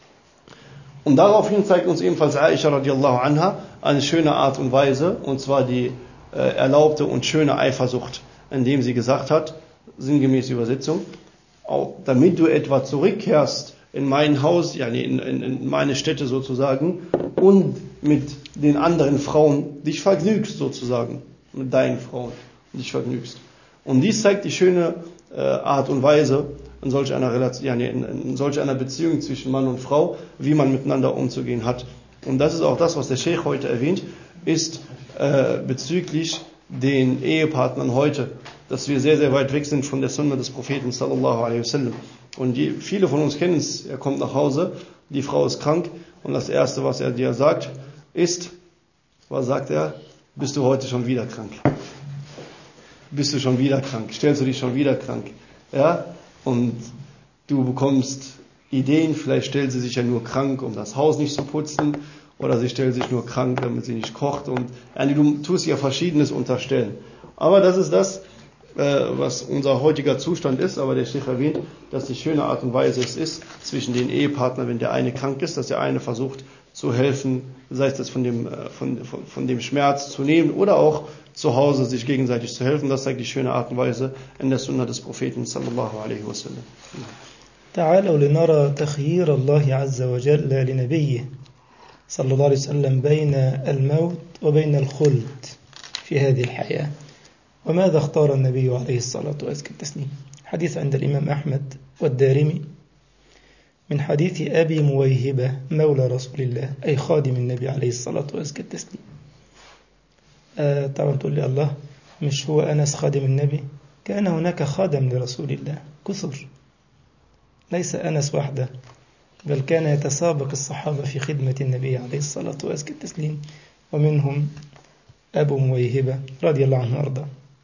Und daraufhin zeigt uns ebenfalls Aisha radiallahu anha eine schöne Art und Weise, und zwar die äh, erlaubte und schöne Eifersucht, indem sie gesagt hat, sinngemäß Übersetzung, auch damit du etwa zurückkehrst in mein Haus, ja, in, in, in meine Stätte sozusagen, und mit den anderen Frauen dich vergnügst sozusagen, mit deinen Frauen dich vergnügst. Und dies zeigt die schöne äh, Art und Weise in solch einer Relation, ja, in, in solch einer Beziehung zwischen Mann und Frau, wie man miteinander umzugehen hat. Und das ist auch das, was der Sheikh heute erwähnt, ist äh, bezüglich den Ehepartnern heute, dass wir sehr, sehr weit weg sind von der Sunna des Propheten sallallahu alaihi wasallam. Und die, viele von uns kennen es, er kommt nach Hause, die Frau ist krank, und das Erste, was er dir sagt, ist, was sagt er? Bist du heute schon wieder krank? Bist du schon wieder krank? Stellst du dich schon wieder krank? Ja? Und du bekommst Ideen, vielleicht stellt sie sich ja nur krank, um das Haus nicht zu putzen, oder sie stellt sich nur krank, damit sie nicht kocht, und ja, du tust ja Verschiedenes unterstellen. Aber das ist das, was unser heutiger Zustand ist, aber der Sheikh erwähnt, dass die schöne Art und Weise es ist, zwischen den Ehepartnern, wenn der eine krank ist, dass der eine versucht zu helfen, sei es das von dem, von, von, von dem Schmerz zu nehmen oder auch zu Hause sich gegenseitig zu helfen. Das zeigt die schöne Art und Weise in der Sunna des Propheten sallallahu alaihi wasallam. تعالوا لنرى تخيير الله عز وجل لنبيه صلى الله عليه وسلم بين الموت وبين الخلد في هذه الحياة. وماذا اختار النبي عليه الصلاة والتسليم؟ حديث عند الإمام أحمد والدارمي من حديث أبي مويهبة مولى رسول الله، أي خادم النبي عليه الصلاة والتسليم. آه طبعا تقول لي الله، مش هو أنس خادم النبي؟ كان هناك خادم لرسول الله كثر، ليس أنس وحده، بل كان يتسابق الصحابة في خدمة النبي عليه الصلاة والتسليم، ومنهم أبو مويهبة رضي الله عنه وأرضاه.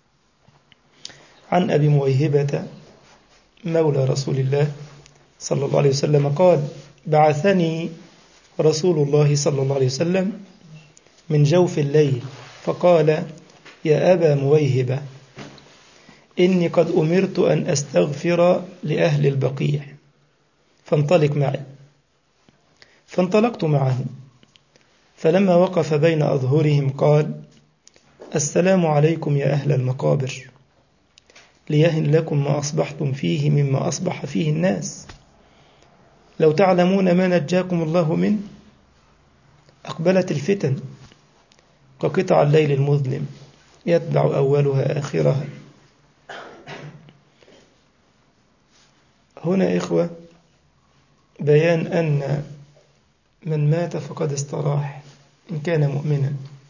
عن أبي مويهبة مولى رسول الله صلى الله عليه وسلم قال: بعثني رسول الله صلى الله عليه وسلم من جوف الليل فقال: يا أبا مويهبة، إني قد أمرت أن أستغفر لأهل البقيع، فانطلق معي. فانطلقت معه، فلما وقف بين أظهرهم قال: السلام عليكم يا أهل المقابر، ليهن لكم ما أصبحتم فيه مما أصبح فيه الناس، لو تعلمون ما نجاكم الله منه. أقبلت الفتن كقطع الليل المظلم يتبع أولها آخرها. هنا إخوة بيان أن من مات فقد استراح إن كان مؤمنا،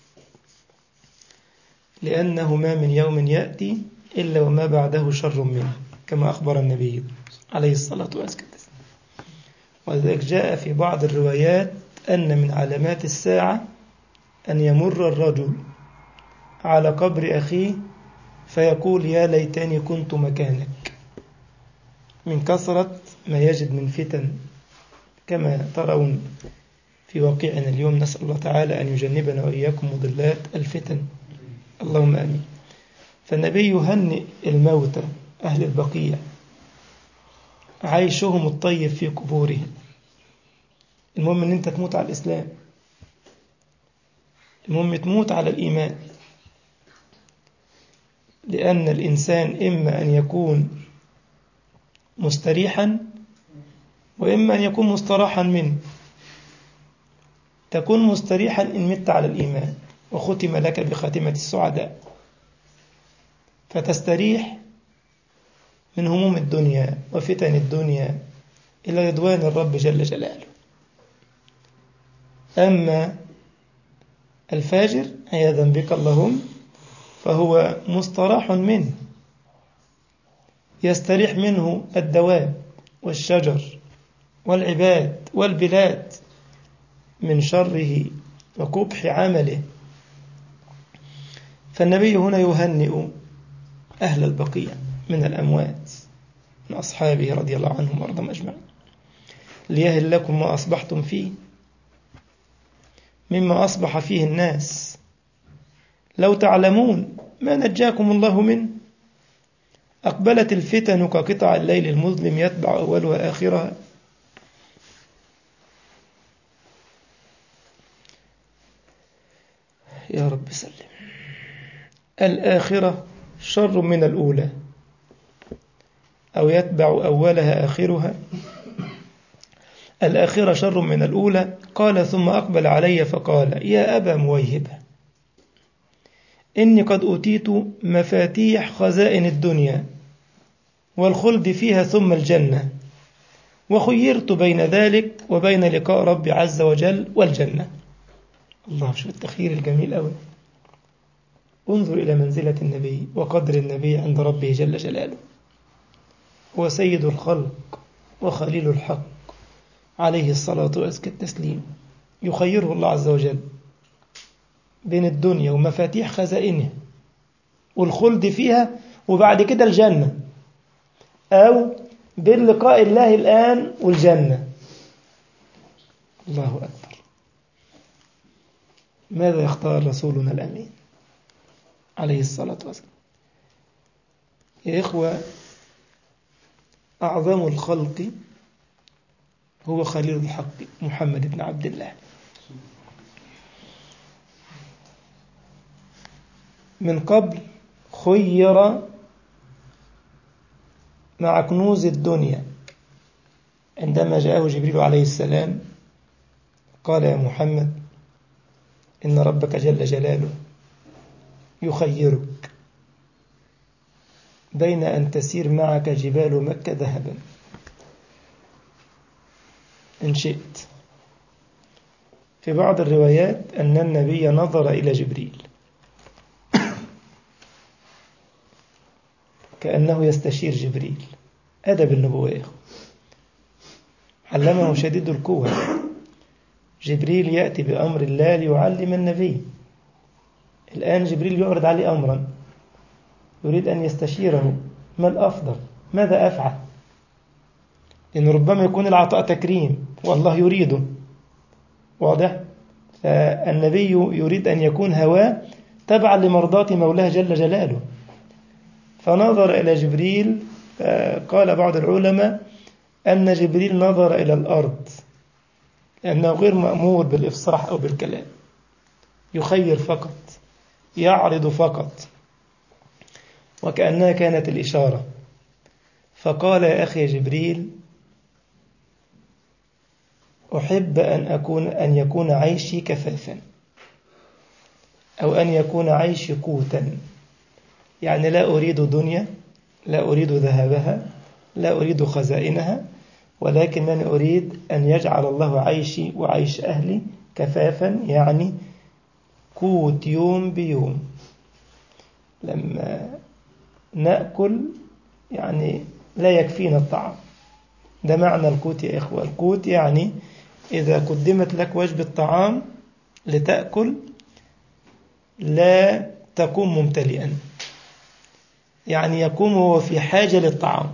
لأنه ما من يوم يأتي إلا وما بعده شر منه، كما أخبر النبي عليه الصلاة والسلام. ولذلك جاء في بعض الروايات أن من علامات الساعة أن يمر الرجل على قبر أخيه فيقول: يا ليتني كنت مكانك، من كثرة ما يجد من فتن كما ترون في واقعنا اليوم. نسأل الله تعالى أن يجنبنا وإياكم مضلات الفتن، اللهم آمين. فالنبي يهنئ الموتى أهل البقيع عيشهم الطيب في قبورهم. المهم أن أنت تموت على الإسلام، المهم تموت على الإيمان، لأن الإنسان إما أن يكون مستريحا وإما أن يكون مستراحا منه. تكون مستريحا إن مت على الإيمان وختم لك بخاتمة السعداء، فتستريح من هموم الدنيا وفتن الدنيا إلى رضوان الرب جل جلاله. أما الفاجر عياذا بك اللهم فهو مستراح منه، يستريح منه الدواب والشجر والعباد والبلاد من شره وقبح عمله. فالنبي هنا يهنئ أهل البقيع من الأموات من أصحابه رضي الله عنهم وارضهم أجمعين، ليهن لكم ما أصبحتم فيه مما أصبح فيه الناس، لو تعلمون ما نجاكم الله منه. أقبلت الفتن كقطع الليل المظلم يتبع أولها آخرها. يا رب سلم. الآخرة شر من الأولى، أو يتبع أولها آخرها. الآخرة شر من الأولى. قال: ثم أقبل علي فقال: يا أبا مويهبة، إني قد أوتيت مفاتيح خزائن الدنيا والخلد فيها ثم الجنة، وخيرت بين ذلك وبين لقاء ربي عز وجل والجنة. الله، شو التخيير الجميل أوي. انظر إلى منزلة النبي وقدر النبي عند ربه جل جلاله. هو سيد الخلق وخليل الحق عليه الصلاة وأزكى التسليم. يخيره الله عز وجل بين الدنيا ومفاتيح خزائنها والخلد فيها وبعد كده الجنة، أو بين لقاء الله الآن والجنة. الله أكبر. ماذا يختار رسولنا الأمين عليه الصلاة والسلام؟ يا إخوة، أعظم الخلق هو خليل الحق محمد بن عبد الله. من قبل خير مع كنوز الدنيا، عندما جاءه جبريل عليه السلام قال: يا محمد، إن ربك جل جلاله يخيرك بين أن تسير معك جبال مكة ذهبا إن شئت. في بعض الروايات أن النبي نظر إلى جبريل كأنه يستشير جبريل. أدب النبوة علمه شديد القوة. جبريل يأتي بأمر الله ليعلم النبي. الآن جبريل يعرض عليه أمرا يريد أن يستشيره، ما الأفضل؟ ماذا أفعل؟ لأن ربما يكون العطاء تكريم، والله يريده. واضح؟ فالنبي يريد أن يكون هواه تبعا لمرضاة مولاه جل جلاله، فنظر إلى جبريل. قال بعض العلماء أن جبريل نظر إلى الأرض لأنه غير مأمور بالإفصاح أو بالكلام، يخير فقط، يعرض فقط، وكأنها كانت الإشارة. فقال يا أخي جبريل أحب أن أكون أن يكون عيشي كفافا، أو أن يكون عيشي قوتا، يعني لا أريد دنيا، لا أريد ذهبها، لا أريد خزائنها، ولكنني أريد أن يجعل الله عيشي وعيش أهلي كفافا، يعني قوت يوم بيوم. لما نأكل يعني لا يكفينا الطعام، ده معنى القوت يا إخوة. القوت يعني إذا قدمت لك وجبة طعام لتأكل لا تقوم ممتلئا، يعني يقوم هو في حاجة للطعام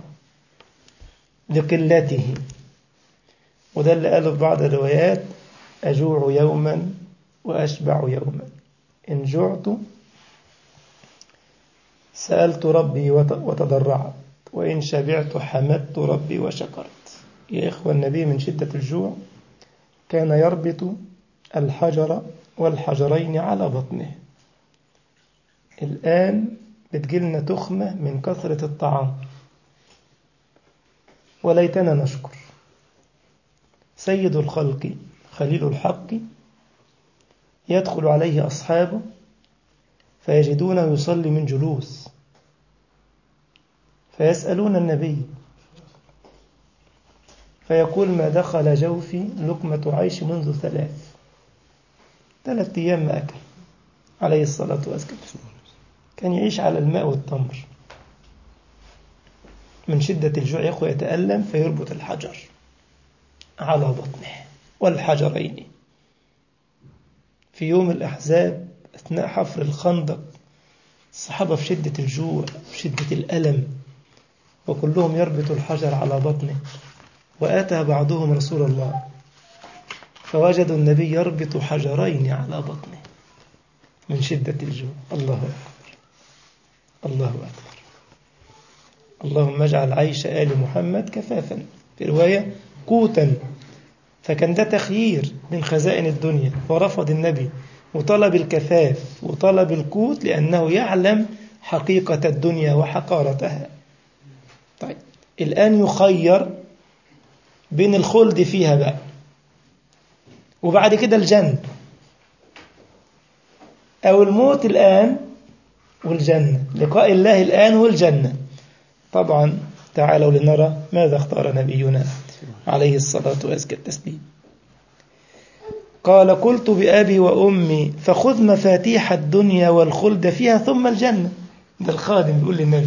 لقلته. وده اللي قاله في بعض الروايات: أجوع يوما وأشبع يوما، إن جعت سألت ربي وتضرعت، وإن شبعت حمدت ربي وشكرت. يا إخوة، النبي من شدة الجوع كان يربط الحجر والحجرين على بطنه. الآن بتجيلنا تخمة من كثرة الطعام، وليتنا نشكر. سيد الخلق خليل الحق يدخل عليه أصحابه فيجدونه يصلي من جلوس، فيسألون النبي فيقول: ما دخل جوفي لقمة عيش منذ ثلاث ثلاث أيام ما أكل عليه الصلاة والسلام. كان يعيش على الماء والتمر. من شدة الجوع يا أخوة يتألم فيربط الحجر على بطنه والحجرين. في يوم الأحزاب أثناء حفر الخندق، الصحابة في شدة الجوع في شدة الألم، وكلهم يربط الحجر على بطنه. وآتى بعضهم رسول الله فوجدوا النبي يربط حجرين على بطنه من شدة الجوع. الله أكبر، الله أكبر. اللهم اجعل عيش آل محمد كفافا، في رواية قوتا. فكان ده تخيير من خزائن الدنيا، ورفض النبي وطلب الكفاف وطلب القوت لأنه يعلم حقيقة الدنيا وحقارتها. طيب الآن يخير بين الخلد فيها بقى وبعد كده الجنة، أو الموت الآن والجنة، لقاء الله الآن والجنة. طبعا تعالوا لنرى ماذا اختار نبينا عليه الصلاة والتسليم. قال: قلت بأبي وأمي فخذ مفاتيح الدنيا والخلد فيها ثم الجنة. ده الخادم بيقول للنبي: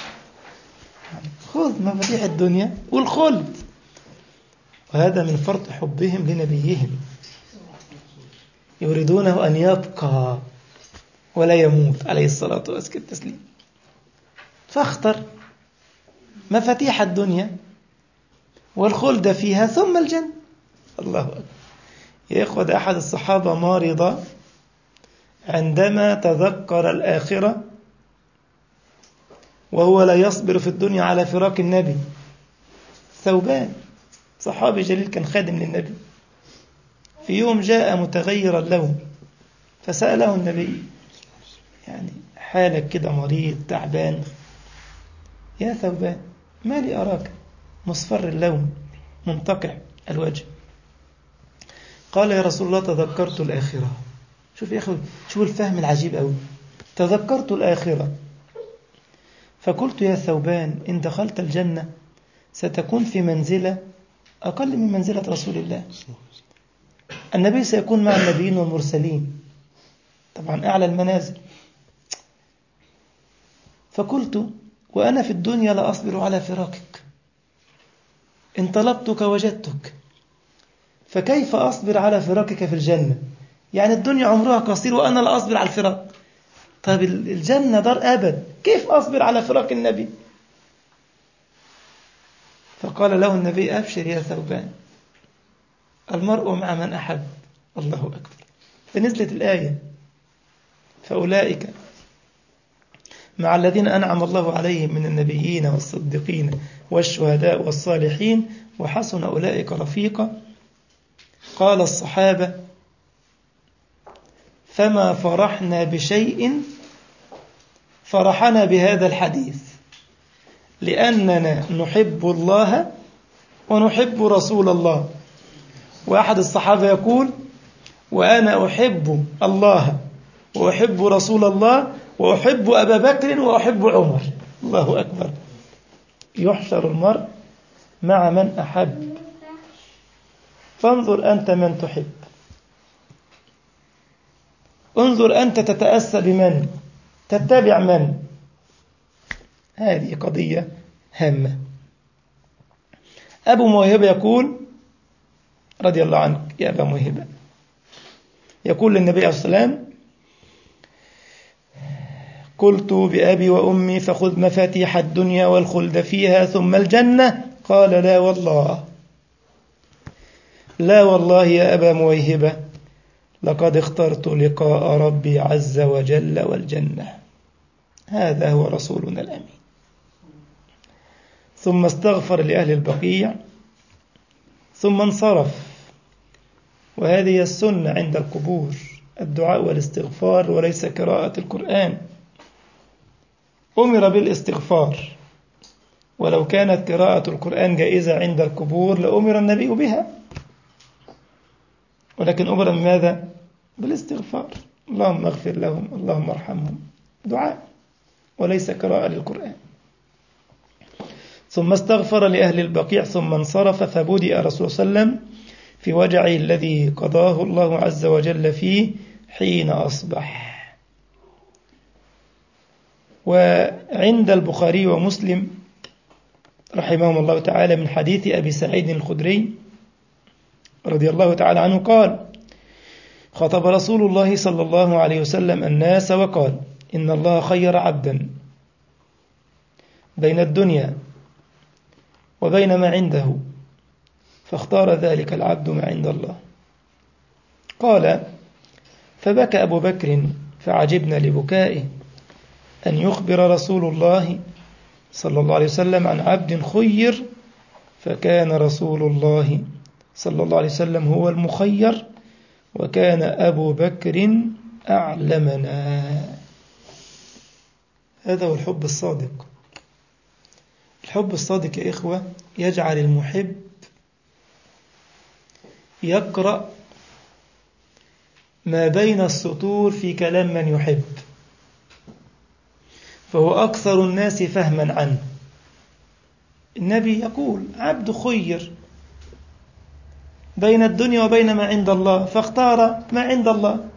خذ مفاتيح الدنيا والخلد. وهذا من فرط حبهم لنبيهم، يريدونه أن يبقى ولا يموت عليه الصلاة والتسليم. فاختر مفاتيح الدنيا والخلد فيها ثم الجنة. الله أكبر. يا إخوة، ده أحد الصحابة مرض عندما تذكر الآخرة وهو لا يصبر في الدنيا على فراق النبي. ثوبان صحابي جليل كان خادم للنبي، في يوم جاء متغير اللون فسأله النبي: يعني حالك كده مريض تعبان يا ثوبان، ما لي أراك مصفر اللون منتقع الوجه؟ قال: يا رسول الله تذكرت الآخرة. شوف يا أخي، شوف الفهم العجيب أوي. تذكرت الآخرة فقلت يا ثوبان إن دخلت الجنة ستكون في منزلة أقل من منزلة رسول الله. النبي سيكون مع النبيين والمرسلين، طبعا أعلى المنازل. فقلت: وأنا في الدنيا لا أصبر على فراقك، إن طلبتك وجدتك، فكيف أصبر على فراقك في الجنة؟ يعني الدنيا عمرها قصير وأنا لا أصبر على الفراق. طيب الجنة دار أبد، كيف أصبر على فراق النبي؟ فقال له النبي: أبشر يا ثوبان، المرء مع من أحب. الله أكبر. فنزلت الآية فأولئك مع الذين أنعم الله عليهم من النبيين والصديقين والشهداء والصالحين وحسن أولئك رفيقا. قال الصحابة فما فرحنا بشيء فرحنا بهذا الحديث لأننا نحب الله ونحب رسول الله. وأحد الصحابة يقول وأنا أحب الله وأحب رسول الله وأحب أبا بكر وأحب عمر. الله أكبر. يحشر المرء مع من أحب. فانظر أنت من تحب، انظر أنت تتأسى بمن، تتبع من. هذه قضية هامة. أبو موهبة يقول رضي الله عنك يا أبا موهبة، يقول للنبي عليه الصلاة والسلام قلت بأبي وأمي فخذ مفاتيح الدنيا والخلد فيها ثم الجنة. قال لا والله لا والله يا أبا موهبة لقد اخترت لقاء ربي عز وجل والجنة. هذا هو رسولنا الأمين. ثم استغفر لأهل البقيع ثم انصرف. وهذه السنة عند القبور، الدعاء والاستغفار وليس قراءة القرآن. أمر بالاستغفار، ولو كانت قراءة القرآن جائزة عند القبور لأمر النبي بها، ولكن أمر بماذا؟ بالاستغفار. اللهم اغفر لهم اللهم ارحمهم، دعاء وليس قراءة للقرآن. ثم استغفر لأهل البقيع ثم انصرف. فبدأ رسول صلى الله عليه وسلم في وجعه الذي قضاه الله عز وجل فيه حين أصبح. وعند البخاري ومسلم رحمهم الله تعالى من حديث أبي سعيد الخدري رضي الله تعالى عنه قال خطب رسول الله صلى الله عليه وسلم الناس وقال إن الله خير عبدا بين الدنيا وبين ما عنده فاختار ذلك العبد ما عند الله. قال فبكى أبو بكر فعجبنا لبكائه أن يخبر رسول الله صلى الله عليه وسلم عن عبد خير، فكان رسول الله صلى الله عليه وسلم هو المخير وكان أبو بكر أعلمنا. هذا هو الحب الصادق. الحب الصادق يا إخوة يجعل المحب يقرأ ما بين السطور في كلام من يحب، فهو أكثر الناس فهما عنه. النبي يقول عبد خير بين الدنيا وبين ما عند الله فاختار ما عند الله.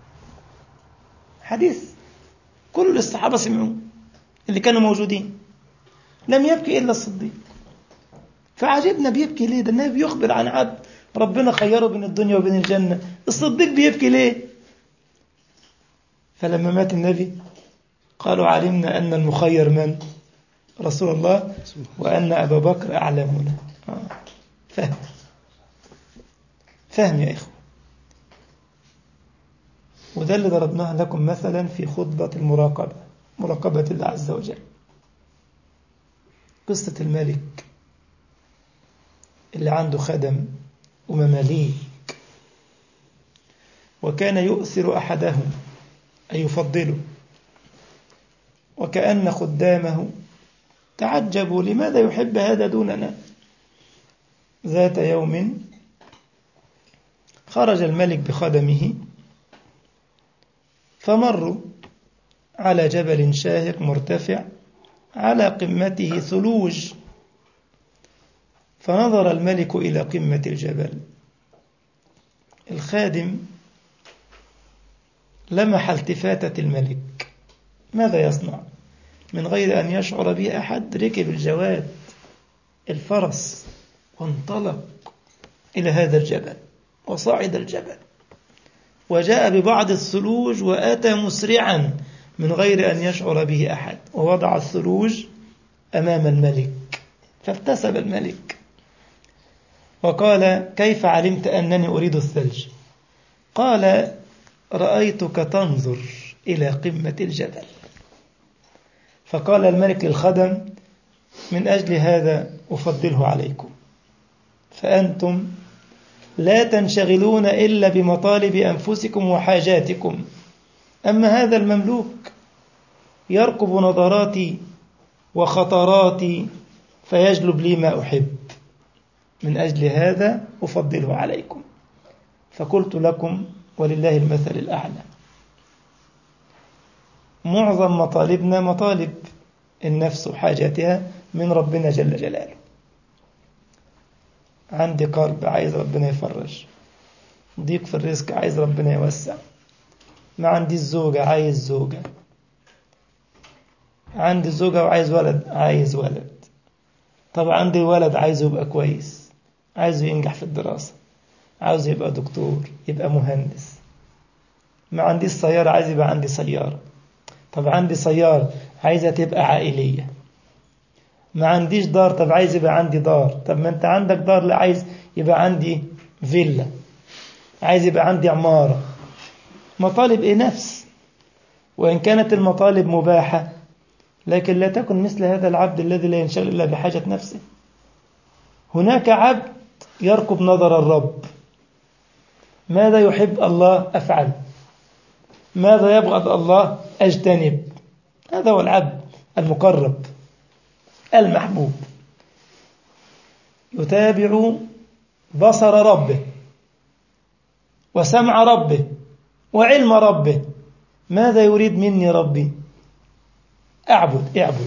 حديث كل الصحابة سمعوه اللي كانوا موجودين، لم يبكي إلا الصديق. فعجبنا بيبكي ليه؟ ده النبي يخبر عن عبد ربنا خيره بين الدنيا وبين الجنة، الصديق بيبكي ليه؟ فلما مات النبي قالوا علمنا أن المخير من؟ رسول الله، وأن أبا بكر أعلمنا. آه. فهم فهم يا إخوة. وده اللي ضربناه لكم مثلا في خطبة المراقبة، مراقبة الله عز وجل. قصة الملك اللي عنده خدم ومماليك، وكان يؤثر أحدهم أي يفضله، وكأن خدامه تعجبوا لماذا يحب هذا دوننا. ذات يوم خرج الملك بخدمه فمروا على جبل شاهق مرتفع على قمته ثلوج، فنظر الملك إلى قمة الجبل. الخادم لمح التفاتة الملك، ماذا يصنع؟ من غير أن يشعر به أحد ركب الجواد الفرس وانطلق إلى هذا الجبل وصعد الجبل وجاء ببعض الثلوج وأتى مسرعا من غير أن يشعر به أحد ووضع الثلوج أمام الملك. فابتسم الملك وقال: كيف علمت أنني أريد الثلج؟ قال: رأيتك تنظر إلى قمة الجبل. فقال الملك للخدم: من أجل هذا أفضله عليكم، فأنتم لا تنشغلون إلا بمطالب أنفسكم وحاجاتكم، أما هذا المملوك يرقب نظراتي وخطراتي فيجلب لي ما أحب، من أجل هذا أفضله عليكم. فقلت لكم ولله المثل الأعلى، معظم مطالبنا مطالب النفس وحاجاتها من ربنا جل جلاله. عندي قرب عايز ربنا يفرج، ضيق في الرزق عايز ربنا يوسع، ما عندي الزوجة عايز زوجة، عندي زوجة وعايز ولد عايز ولد، طب عندي ولد عايزه يبقى كويس، عايزه ينجح في الدراسة، عايزه يبقى دكتور، يبقى مهندس. ما عندي السيارة عايز يبقى عندي سيارة، طب عندي سيارة عايزة تبقى عائلية. ما عنديش دار، طب عايز يبقى عندي دار، طب ما انت عندك دار، لا عايز يبقى عندي فيلا، عايز يبقى عندي عمارة. مطالب ايه؟ نفس. وإن كانت المطالب مباحة، لكن لا تكن مثل هذا العبد الذي لا ينشغل إلا بحاجة نفسه. هناك عبد يرقب نظر الرب، ماذا يحب الله أفعل، ماذا يبغض الله أجتنب. هذا هو العبد المقرب المحبوب، يتابع بصر ربه وسمع ربه وعلم ربه. ماذا يريد مني ربي؟ أعبد اعبد،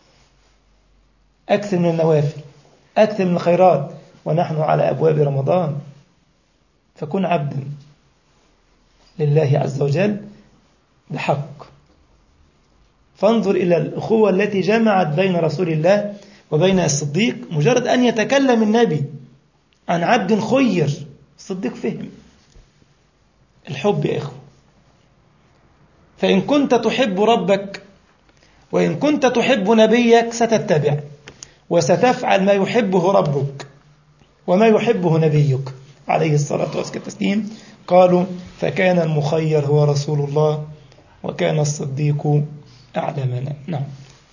أكثر من النوافل، أكثر من الخيرات، ونحن على أبواب رمضان. فكن عبدا لله عز وجل بحق. فانظر إلى الأخوة التي جمعت بين رسول الله وبين الصديق. مجرد أن يتكلم النبي عن عبد خير، الصديق فهم الحب يا إخوة. فإن كنت تحب ربك وإن كنت تحب نبيك ستتبع وستفعل ما يحبه ربك وما يحبه نبيك عليه الصلاة والسلام. قالوا: فكان المخير هو رسول الله وكان الصديق أعلمنا. نعم.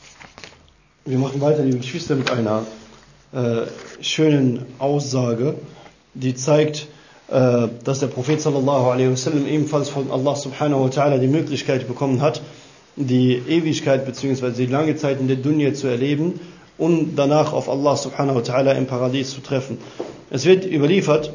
Wir machen weiter, liebe Geschwister, mit einer äh, schönen Aussage, die zeigt, äh, dass der Prophet sallallahu alaihi wasallam ebenfalls von Allah subhanahu wa ta'ala die Möglichkeit bekommen hat, die Ewigkeit bzw. die lange Zeit in der Dunya zu erleben und danach auf Allah subhanahu wa ta'ala im Paradies zu treffen. Es wird überliefert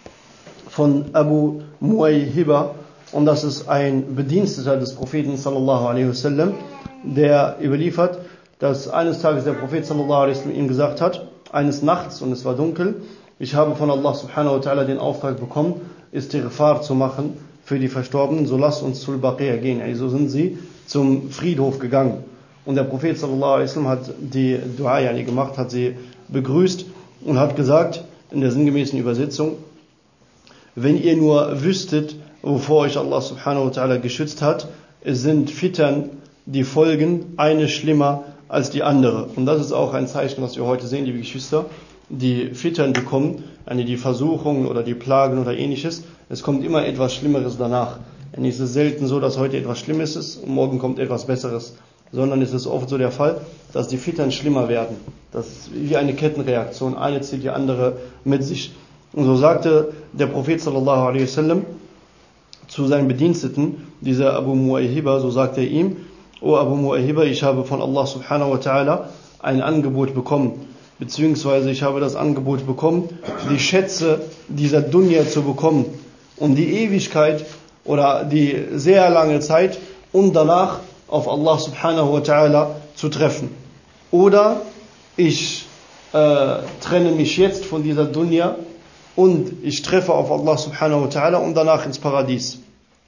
von Abu Muayhiba, und das ist ein Bediensteter des Propheten sallallahu alaihi wasallam, der überliefert, dass eines Tages der Prophet sallallahu alaihi wasallam ihm gesagt hat, eines Nachts, und es war dunkel: Ich habe von Allah subhanahu wa ta'ala den Auftrag bekommen, Istighfar zu machen für die Verstorbenen, so lasst uns zu Baqia gehen. Also sind sie zum Friedhof gegangen. Und der Prophet sallallahu alaihi wasallam hat die Dua yani gemacht, hat sie begrüßt und hat gesagt, in der sinngemäßen Übersetzung: Wenn ihr nur wüsstet, wovor euch Allah subhanahu wa ta'ala geschützt hat, es sind Fitern, die folgen, eine schlimmer als die andere. Und das ist auch ein Zeichen, was wir heute sehen, liebe Geschwister. Die Fitern, die kommen, also die Versuchungen oder die Plagen oder ähnliches, es kommt immer etwas Schlimmeres danach. Es ist selten so, dass heute etwas Schlimmes ist und morgen kommt etwas Besseres, sondern es ist oft so der Fall, dass die Fitern schlimmer werden. Das ist wie eine Kettenreaktion, eine zieht die andere mit sich. Und so sagte der Prophet sallallahu alaihi wasallam zu seinen Bediensteten, dieser Abu Muayhiba, so sagte er ihm: O Abu Muayhiba, ich habe von Allah subhanahu wa ta'ala ein Angebot bekommen, beziehungsweise ich habe das Angebot bekommen, die Schätze dieser Dunya zu bekommen und die Ewigkeit oder die sehr lange Zeit und danach auf Allah subhanahu wa ta'ala zu treffen. Oder ich äh, trenne mich jetzt von dieser Dunya und ich treffe auf Allah subhanahu wa ta'ala und danach ins Paradies.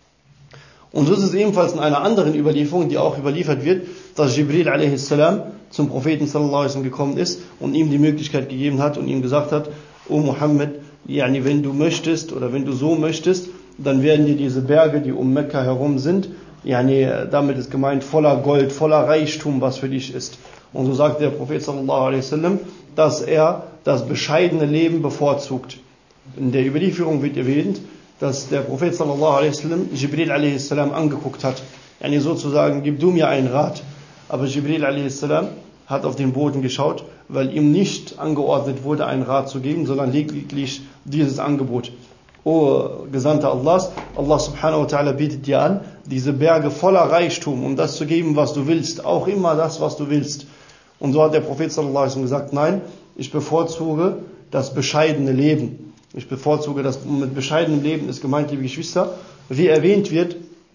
Und so ist es ebenfalls in einer anderen Überlieferung, die auch überliefert wird, dass Jibril a.s. zum Propheten sallallahu alaihi wasallam gekommen ist und ihm die Möglichkeit gegeben hat und ihm gesagt hat: O Muhammad, yani wenn du möchtest oder wenn du so möchtest, dann werden dir diese Berge, die um Mekka herum sind, yani damit ist gemeint voller Gold, voller Reichtum, was für dich ist. Und so sagt der Prophet sallallahu alaihi wasallam, dass er das bescheidene Leben bevorzugt. In der Überlieferung wird erwähnt, dass der Prophet sallallahu alaihi wasallam Jibril alaihi salam angeguckt hat. Yani sozusagen, gib du mir einen Rat. Aber Jibril alaihi salam hat auf den Boden geschaut, weil ihm nicht angeordnet wurde, einen Rat zu geben, sondern lediglich dieses Angebot. O Gesandter Allahs, Allah subhanahu wa ta'ala bietet dir an, diese Berge voller Reichtum, um das zu geben, was du willst. Auch immer das, was du willst. Und so hat der Prophet sallallahu alaihi wasallam gesagt, nein, ich bevorzuge das bescheidene Leben. Ich bevorzuge das, mit bescheidenem Leben ist gemeint, liebe Geschwister, wie erwähnt wird,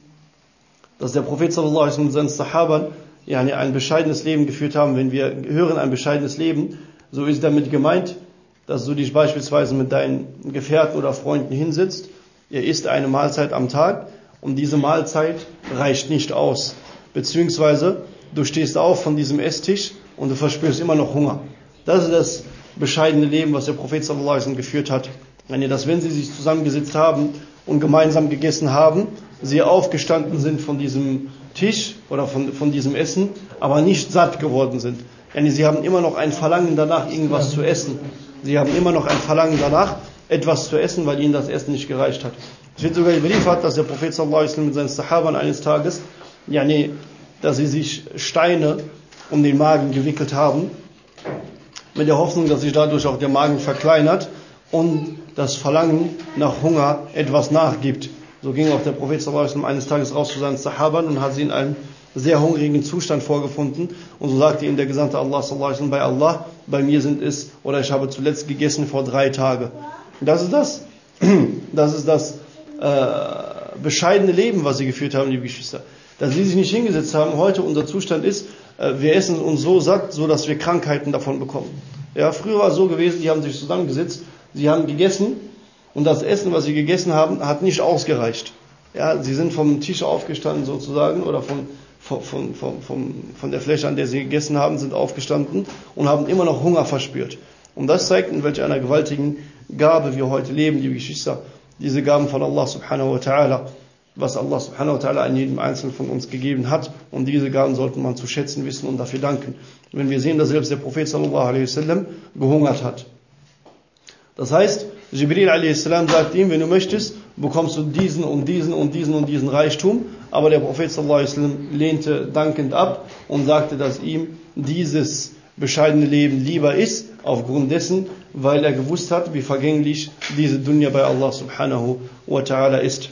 dass der Prophet sallallahu alaihi wasallam mit seinen Sahabern yani ein bescheidenes Leben geführt haben. Wenn wir hören ein bescheidenes Leben, so ist damit gemeint, dass du dich beispielsweise mit deinen Gefährten oder Freunden hinsitzt, ihr isst eine Mahlzeit am Tag und diese Mahlzeit reicht nicht aus. Beziehungsweise du stehst auf von diesem Esstisch und du verspürst immer noch Hunger. Das ist das bescheidene Leben, was der Prophet sallallahu alaihi wasallam geführt hat. Wenn dass wenn sie sich zusammengesetzt haben und gemeinsam gegessen haben, sie aufgestanden sind von diesem Tisch oder von, von diesem Essen, aber nicht satt geworden sind. Yani sie haben immer noch ein Verlangen danach, irgendwas zu essen. Sie haben immer noch ein Verlangen danach, etwas zu essen, weil ihnen das Essen nicht gereicht hat. Es wird sogar überliefert, dass der Prophet sallallahu alaihi wasallam mit seinen Sahabern eines Tages, yani, dass sie sich Steine um den Magen gewickelt haben, mit der Hoffnung, dass sich dadurch auch der Magen verkleinert und das Verlangen nach Hunger etwas nachgibt. So ging auch der Prophet sallallahu alaihi wasallam eines Tages raus zu seinen Sahabern und hat sie in einem sehr hungrigen Zustand vorgefunden. Und so sagte ihm der Gesandte Allah sallallahu alaihi wasallam, bei Allah, bei mir sind es, oder ich habe zuletzt gegessen vor drei Tagen. Das ist das, das ist das äh, bescheidene Leben, was sie geführt haben, liebe Geschwister. Dass sie sich nicht hingesetzt haben. Heute unser Zustand ist, äh, wir essen uns so satt, so dass wir Krankheiten davon bekommen. Ja, früher war es so gewesen, die haben sich zusammengesetzt, sie haben gegessen und das Essen, was sie gegessen haben, hat nicht ausgereicht. Ja, sie sind vom Tisch aufgestanden sozusagen oder von, von, von, von, von, von der Fläche, an der sie gegessen haben, sind aufgestanden und haben immer noch Hunger verspürt. Und das zeigt, in welch einer gewaltigen Gabe wir heute leben, liebe Geschwister. Diese Gaben von Allah subhanahu wa ta'ala, was Allah subhanahu wa ta'ala an jedem Einzelnen von uns gegeben hat. Und diese Gaben sollte man zu schätzen wissen und dafür danken. Wenn wir sehen, dass selbst der Prophet sallallahu alaihi wasallam gehungert hat. Das heißt, Jibril alaihi salam sagt ihm, wenn du möchtest, bekommst du diesen und diesen und diesen und diesen Reichtum. Aber der Prophet sallallahu alaihi wasallam lehnte dankend ab und sagte, dass ihm dieses bescheidene Leben lieber ist, aufgrund dessen, weil er gewusst hat, wie vergänglich diese Dunya bei Allah subhanahu wa ta'ala ist.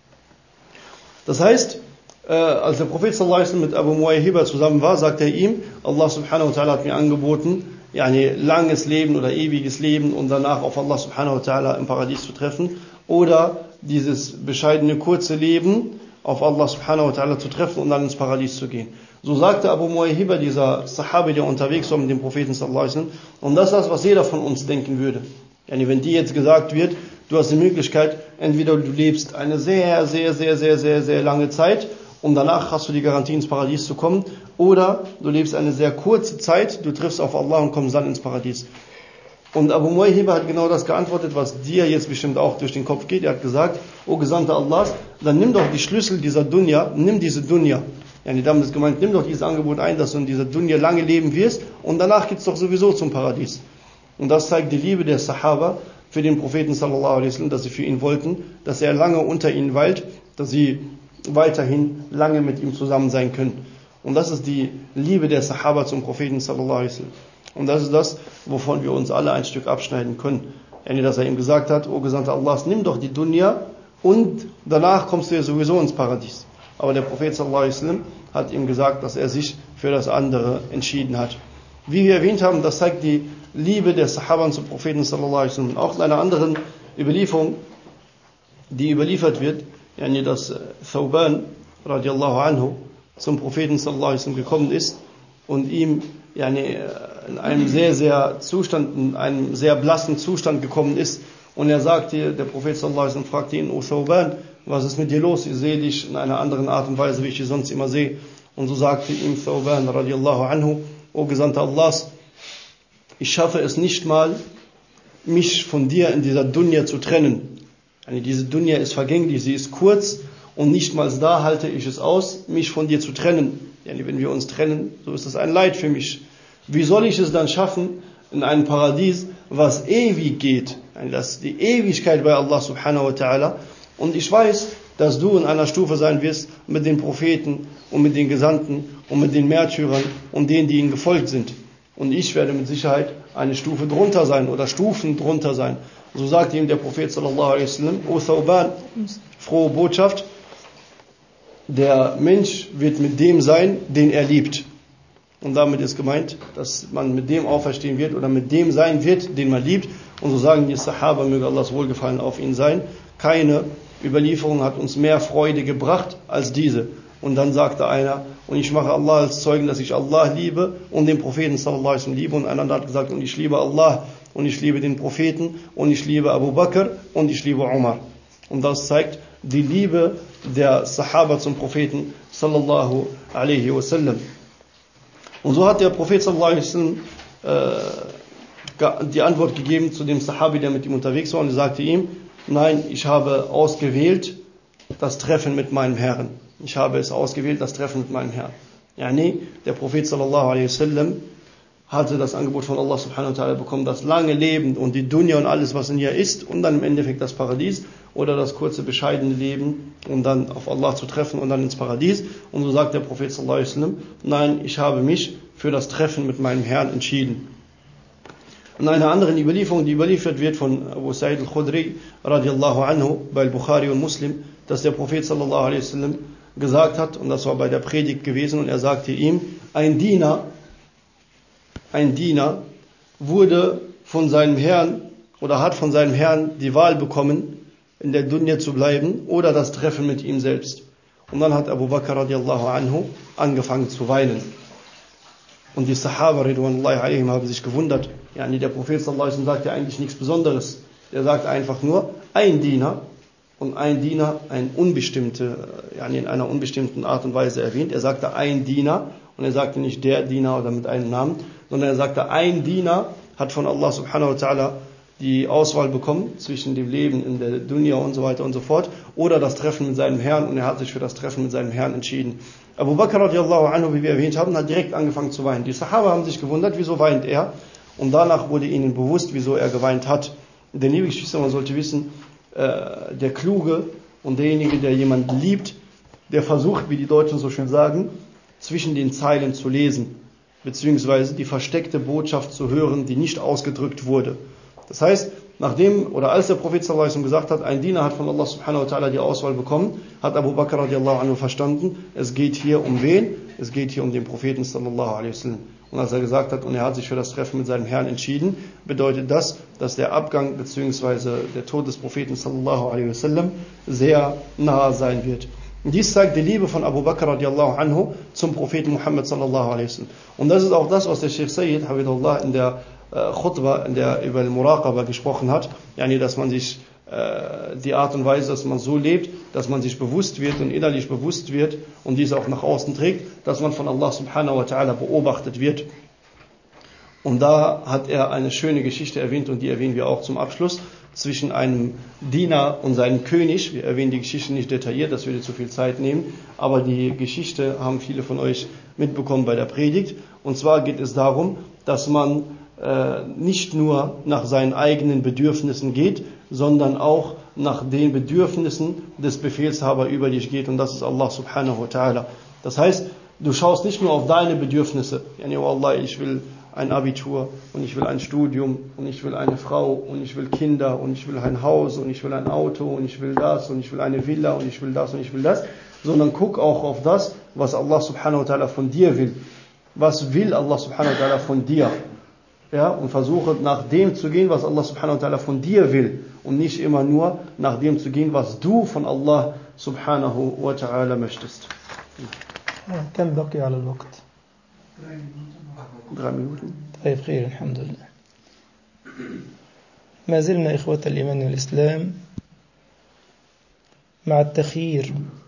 Das heißt, äh, als der Prophet sallallahu alaihi wasallam mit Abu Muwayhiba zusammen war, sagte er ihm, Allah subhanahu wa ta'ala hat mir angeboten, yani langes Leben oder ewiges Leben und danach auf Allah subhanahu wa ta'ala im Paradies zu treffen, oder dieses bescheidene kurze Leben auf Allah subhanahu wa ta'ala zu treffen und dann ins Paradies zu gehen. So sagte Abu Muwayhiba, dieser Sahabi, der unterwegs war mit dem Propheten sallallahu alaihi wasallam, und das ist das, was jeder von uns denken würde. Yani wenn dir jetzt gesagt wird, du hast die Möglichkeit, entweder du lebst eine sehr, sehr, sehr, sehr, sehr, sehr lange Zeit und danach hast du die Garantie, ins Paradies zu kommen, oder du lebst eine sehr kurze Zeit, du triffst auf Allah und kommst dann ins Paradies. Und Abu Muwayhiba hat genau das geantwortet, was dir jetzt bestimmt auch durch den Kopf geht. Er hat gesagt, O Gesandter Allahs, dann nimm doch die Schlüssel dieser Dunya, nimm diese Dunya. Ja, die Dame ist gemeint, nimm doch dieses Angebot ein, dass du in dieser Dunya lange leben wirst und danach geht's doch sowieso zum Paradies. Und das zeigt die Liebe der Sahaba für den Propheten sallallahu alaihi wasallam, dass sie für ihn wollten, dass er lange unter ihnen weilt, dass sie weiterhin lange mit ihm zusammen sein können. Und das ist die Liebe der Sahaba zum Propheten sallallahu alaihi wasallam. Und das ist das, wovon wir uns alle ein Stück abschneiden können. Yani, dass er ihm gesagt hat, O Gesandter Allahs, nimm doch die Dunya und danach kommst du ja sowieso ins Paradies. Aber der Prophet sallallahu alaihi wasallam hat ihm gesagt, dass er sich für das andere entschieden hat. Wie wir erwähnt haben, das zeigt die Liebe der Sahaban zum Propheten sallallahu alaihi wasallam. Auch in einer anderen Überlieferung, die überliefert wird, yani, dass Thawban radiallahu anhu zum Propheten sallallahu alaihi wasallam gekommen ist und ihm yani, in einem sehr, sehr Zustand, in einem sehr blassen Zustand gekommen ist. Und er sagte, der Prophet sallallahu alaihi wasallam fragte ihn, O Thawban, was ist mit dir los? Ich sehe dich in einer anderen Art und Weise, wie ich dich sonst immer sehe. Und so sagte ihm Thawban radiallahu anhu, O Gesandter Allahs, ich schaffe es nicht mal, mich von dir in dieser Dunya zu trennen. Yani diese Dunya ist vergänglich, sie ist kurz und nicht mal da halte ich es aus, mich von dir zu trennen. Yani wenn wir uns trennen, so ist es ein Leid für mich. Wie soll ich es dann schaffen, in einem Paradies was ewig geht, das die Ewigkeit bei Allah subhanahu wa ta'ala. Und ich weiß, dass du in einer Stufe sein wirst mit den Propheten und mit den Gesandten und mit den Märtyrern und denen, die ihnen gefolgt sind. Und ich werde mit Sicherheit eine Stufe drunter sein oder Stufen drunter sein. So sagte ihm der Prophet sallallahu alaihi wasallam: O Thawban, frohe Botschaft, der Mensch wird mit dem sein, den er liebt. Und damit ist gemeint, dass man mit dem auferstehen wird oder mit dem sein wird, den man liebt. Und so sagen die Sahaba, möge Allahs Wohlgefallen auf ihn sein: Keine Überlieferung hat uns mehr Freude gebracht als diese. Und dann sagte einer: Und ich mache Allah als Zeugen, dass ich Allah liebe und den Propheten sallallahu alaihi wasallam liebe. Und einer hat gesagt: Und ich liebe Allah und ich liebe den Propheten und ich liebe Abu Bakr und ich liebe Umar. Und das zeigt die Liebe der Sahaba zum Propheten sallallahu alaihi wasallam. Und so hat der Prophet sallallahu alaihi wasallam äh, die Antwort gegeben zu dem Sahabi, der mit ihm unterwegs war, und er sagte ihm: Nein, ich habe ausgewählt das Treffen mit meinem Herrn. Ich habe es ausgewählt, das Treffen mit meinem Herrn. Ja, nee, der Prophet sallallahu alaihi wasallam hatte das Angebot von Allah subhanahu wa ta'ala bekommen, das lange Leben und die Dunya und alles, was in ihr ist, und dann im Endeffekt das Paradies, oder das kurze, bescheidene Leben, um dann auf Allah zu treffen und dann ins Paradies. Und so sagt der Prophet sallallahu alaihi wasallam: Nein, ich habe mich für das Treffen mit meinem Herrn entschieden. In einer anderen Überlieferung, die überliefert wird von Abu Sa'id al-Khudri radiallahu anhu bei Bukhari und Muslim, dass der Prophet sallallahu alaihi wasallam gesagt hat, und das war bei der Predigt gewesen, und er sagte ihm: Ein Diener, ein Diener wurde von seinem Herrn oder hat von seinem Herrn die Wahl bekommen, in der Dunya zu bleiben oder das Treffen mit ihm selbst. Und dann hat Abu Bakr radiallahu anhu angefangen zu weinen. Und die Sahaba ridwanullahi alaihim haben sich gewundert. Ja, der Prophet sallallahu alaihi wasallam sagt ja eigentlich nichts Besonderes. Er sagt einfach nur: Ein Diener, und ein Diener ein unbestimmte, ja, in einer unbestimmten Art und Weise erwähnt. Er sagte ein Diener, und er sagte nicht der Diener oder mit einem Namen, sondern er sagte, ein Diener hat von Allah subhanahu wa ta'ala die Auswahl bekommen zwischen dem Leben in der Dunya und so weiter und so fort oder das Treffen mit seinem Herrn, und er hat sich für das Treffen mit seinem Herrn entschieden. Abu Bakr radiallahu anhu, wie wir erwähnt haben, hat direkt angefangen zu weinen. Die Sahaba haben sich gewundert, wieso weint er, und danach wurde ihnen bewusst, wieso er geweint hat. Denn liebe Geschwister, man sollte wissen, äh, der Kluge und derjenige, der jemanden liebt, der versucht, wie die Deutschen so schön sagen, zwischen den Zeilen zu lesen, beziehungsweise die versteckte Botschaft zu hören, die nicht ausgedrückt wurde. Das heißt, nachdem oder als der Prophet sallallahu alaihi wasallam gesagt hat, ein Diener hat von Allah subhanahu wa ta'ala die Auswahl bekommen, hat Abu Bakr radiallahu anhu verstanden, es geht hier um wen? Es geht hier um den Propheten sallallahu alaihi wasallam. Und als er gesagt hat, und er hat sich für das Treffen mit seinem Herrn entschieden, bedeutet das, dass der Abgang bzw. der Tod des Propheten sallallahu alaihi wasallam sehr nahe sein wird. Und dies zeigt die Liebe von Abu Bakr radiallahu anhu zum Propheten Muhammad sallallahu alaihi wasallam. Und das ist auch das, was der Sheikh Sayyid Hafidhullah in der äh, Khutbah, in der über Al-Muraqaba gesprochen hat, yani, dass man sich äh, die Art und Weise, dass man so lebt, dass man sich bewusst wird und innerlich bewusst wird und dies auch nach außen trägt, dass man von Allah subhanahu wa ta'ala beobachtet wird. Und da hat er eine schöne Geschichte erwähnt, und die erwähnen wir auch zum Abschluss, zwischen einem Diener und seinem König. Wir erwähnen die Geschichte nicht detailliert, das würde zu viel Zeit nehmen, aber die Geschichte haben viele von euch mitbekommen bei der Predigt. Und zwar geht es darum, dass man äh, nicht nur nach seinen eigenen Bedürfnissen geht, sondern auch nach den Bedürfnissen des Befehlshaber über dich geht, und das ist Allah subhanahu wa ta'ala. Das heißt, du schaust nicht nur auf deine Bedürfnisse, yani, oh Allah, ich will ein Abitur und ich will ein Studium und ich will eine Frau und ich will Kinder und ich will ein Haus und ich will ein Auto und ich will das und ich will eine Villa und ich will das und ich will das, sondern guck auch auf das, was Allah subhanahu wa ta'ala von dir will. Was will Allah subhanahu wa ta'ala von dir? Ja, und versuche nach dem zu gehen, was Allah subhanahu wa ta'ala von dir will, und nicht immer nur nach dem zu gehen, was du von Allah subhanahu wa ta'ala möchtest. كم بقي على الوقت؟ Drei Minuten. طيب خير الحمد لله. ما زلنا إخوة الإيمان والإسلام مع التخيير.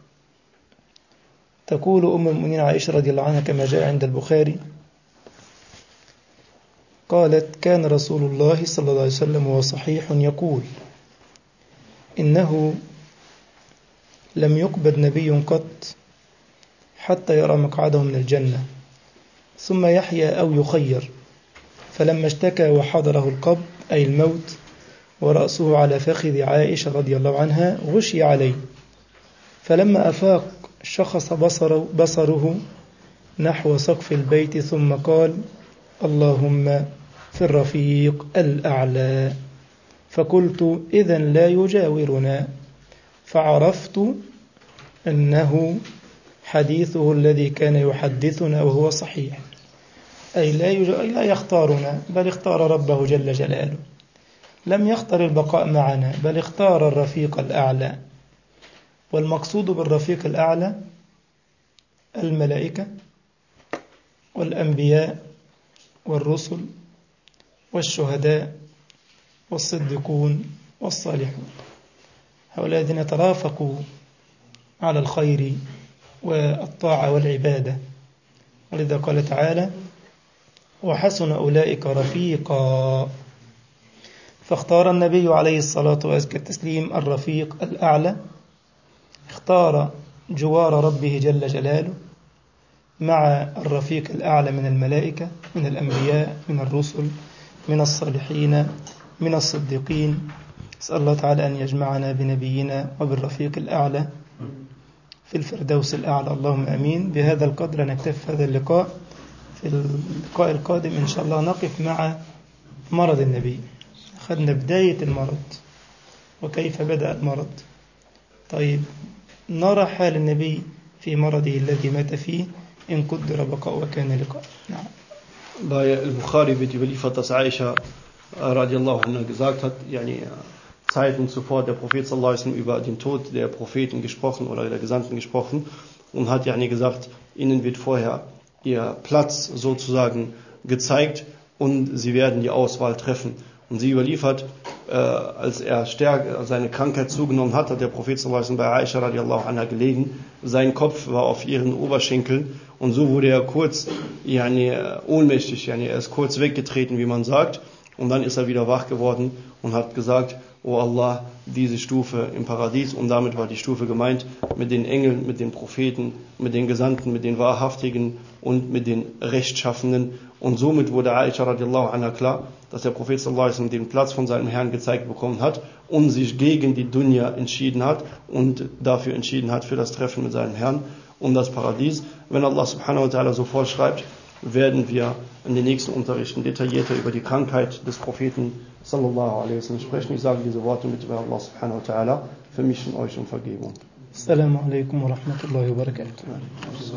تقول أم المؤمنين عائشة رضي الله عنها كما جاء عند البخاري قالت: كان رسول الله صلى الله عليه وسلم وهو صحيح يقول: إنه لم يقبض نبي قط حتى يرى مقعده من الجنة ثم يحيا أو يخير، فلما اشتكى وحضره القبر أي الموت، ورأسه على فخذ عائشة رضي الله عنها، غشي عليه، فلما أفاق شخص بصره, بصره نحو سقف البيت ثم قال: اللهم في الرفيق الأعلى. فقلت: إذن لا يجاورنا. فعرفت أنه حديثه الذي كان يحدثنا وهو صحيح، أي لا, لا يختارنا، بل اختار ربه جل جلاله، لم يختار البقاء معنا، بل اختار الرفيق الأعلى. والمقصود بالرفيق الأعلى الملائكة والأنبياء والرسل والشهداء والصديقون والصالحون، هؤلاء الذين ترافقوا على الخير والطاعة والعبادة. ولذا قال تعالى: وحسن أولئك رفيقا. فاختار النبي عليه الصلاة وأزكى التسليم الرفيق الأعلى، اختار جوار ربه جل جلاله مع الرفيق الأعلى من الملائكة، من الأنبياء، من الرسل، من الصالحين، من الصديقين. أسأل الله تعالى أن يجمعنا بنبينا وبالرفيق الأعلى في الفردوس الأعلى، اللهم أمين. بهذا القدر نكتفي هذا اللقاء. في اللقاء القادم إن شاء الله نقف مع مرض النبي. أخذنا بداية المرض وكيف بدأ المرض. طيب نرى حال النبي في مرضه الذي مات فيه إن قدر بقاء وكان لقاء. نعم. Bei Al-Bukhari wird überliefert, dass Aisha radiallahu anha gesagt hat, yani Zeiten zuvor der Prophet sallallahu alaihi wasallam über den Tod der Propheten gesprochen oder der Gesandten gesprochen und hat yani gesagt, ihnen wird vorher ihr Platz sozusagen gezeigt und sie werden die Auswahl treffen. Und sie überliefert, äh, als er stärker seine Krankheit zugenommen hat, hat der Prophet sallallahu alaihi wasallam bei Aisha radiallahu anha gelegen. Sein Kopf war auf ihren Oberschenkeln und so wurde er kurz yani, ohnmächtig, yani, er ist kurz weggetreten, wie man sagt. Und dann ist er wieder wach geworden und hat gesagt: O Allah, diese Stufe im Paradies, und damit war die Stufe gemeint mit den Engeln, mit den Propheten, mit den Gesandten, mit den Wahrhaftigen und mit den Rechtschaffenen. Und somit wurde Aisha radiallahu anha klar, dass der Prophet sallallahu alaihi wasallam den Platz von seinem Herrn gezeigt bekommen hat und sich gegen die Dunya entschieden hat und dafür entschieden hat für das Treffen mit seinem Herrn und das Paradies. Wenn Allah subhanahu wa ta'ala so vorschreibt, werden wir in den nächsten Unterrichten detaillierter über die Krankheit des Propheten sallallahu alaihi wasallam sprechen. Ich sage diese Worte mit Allah subhanahu wa ta'ala für mich und euch um Vergebung. Assalamu alaikum wa rahmatullahi wa barakatuh.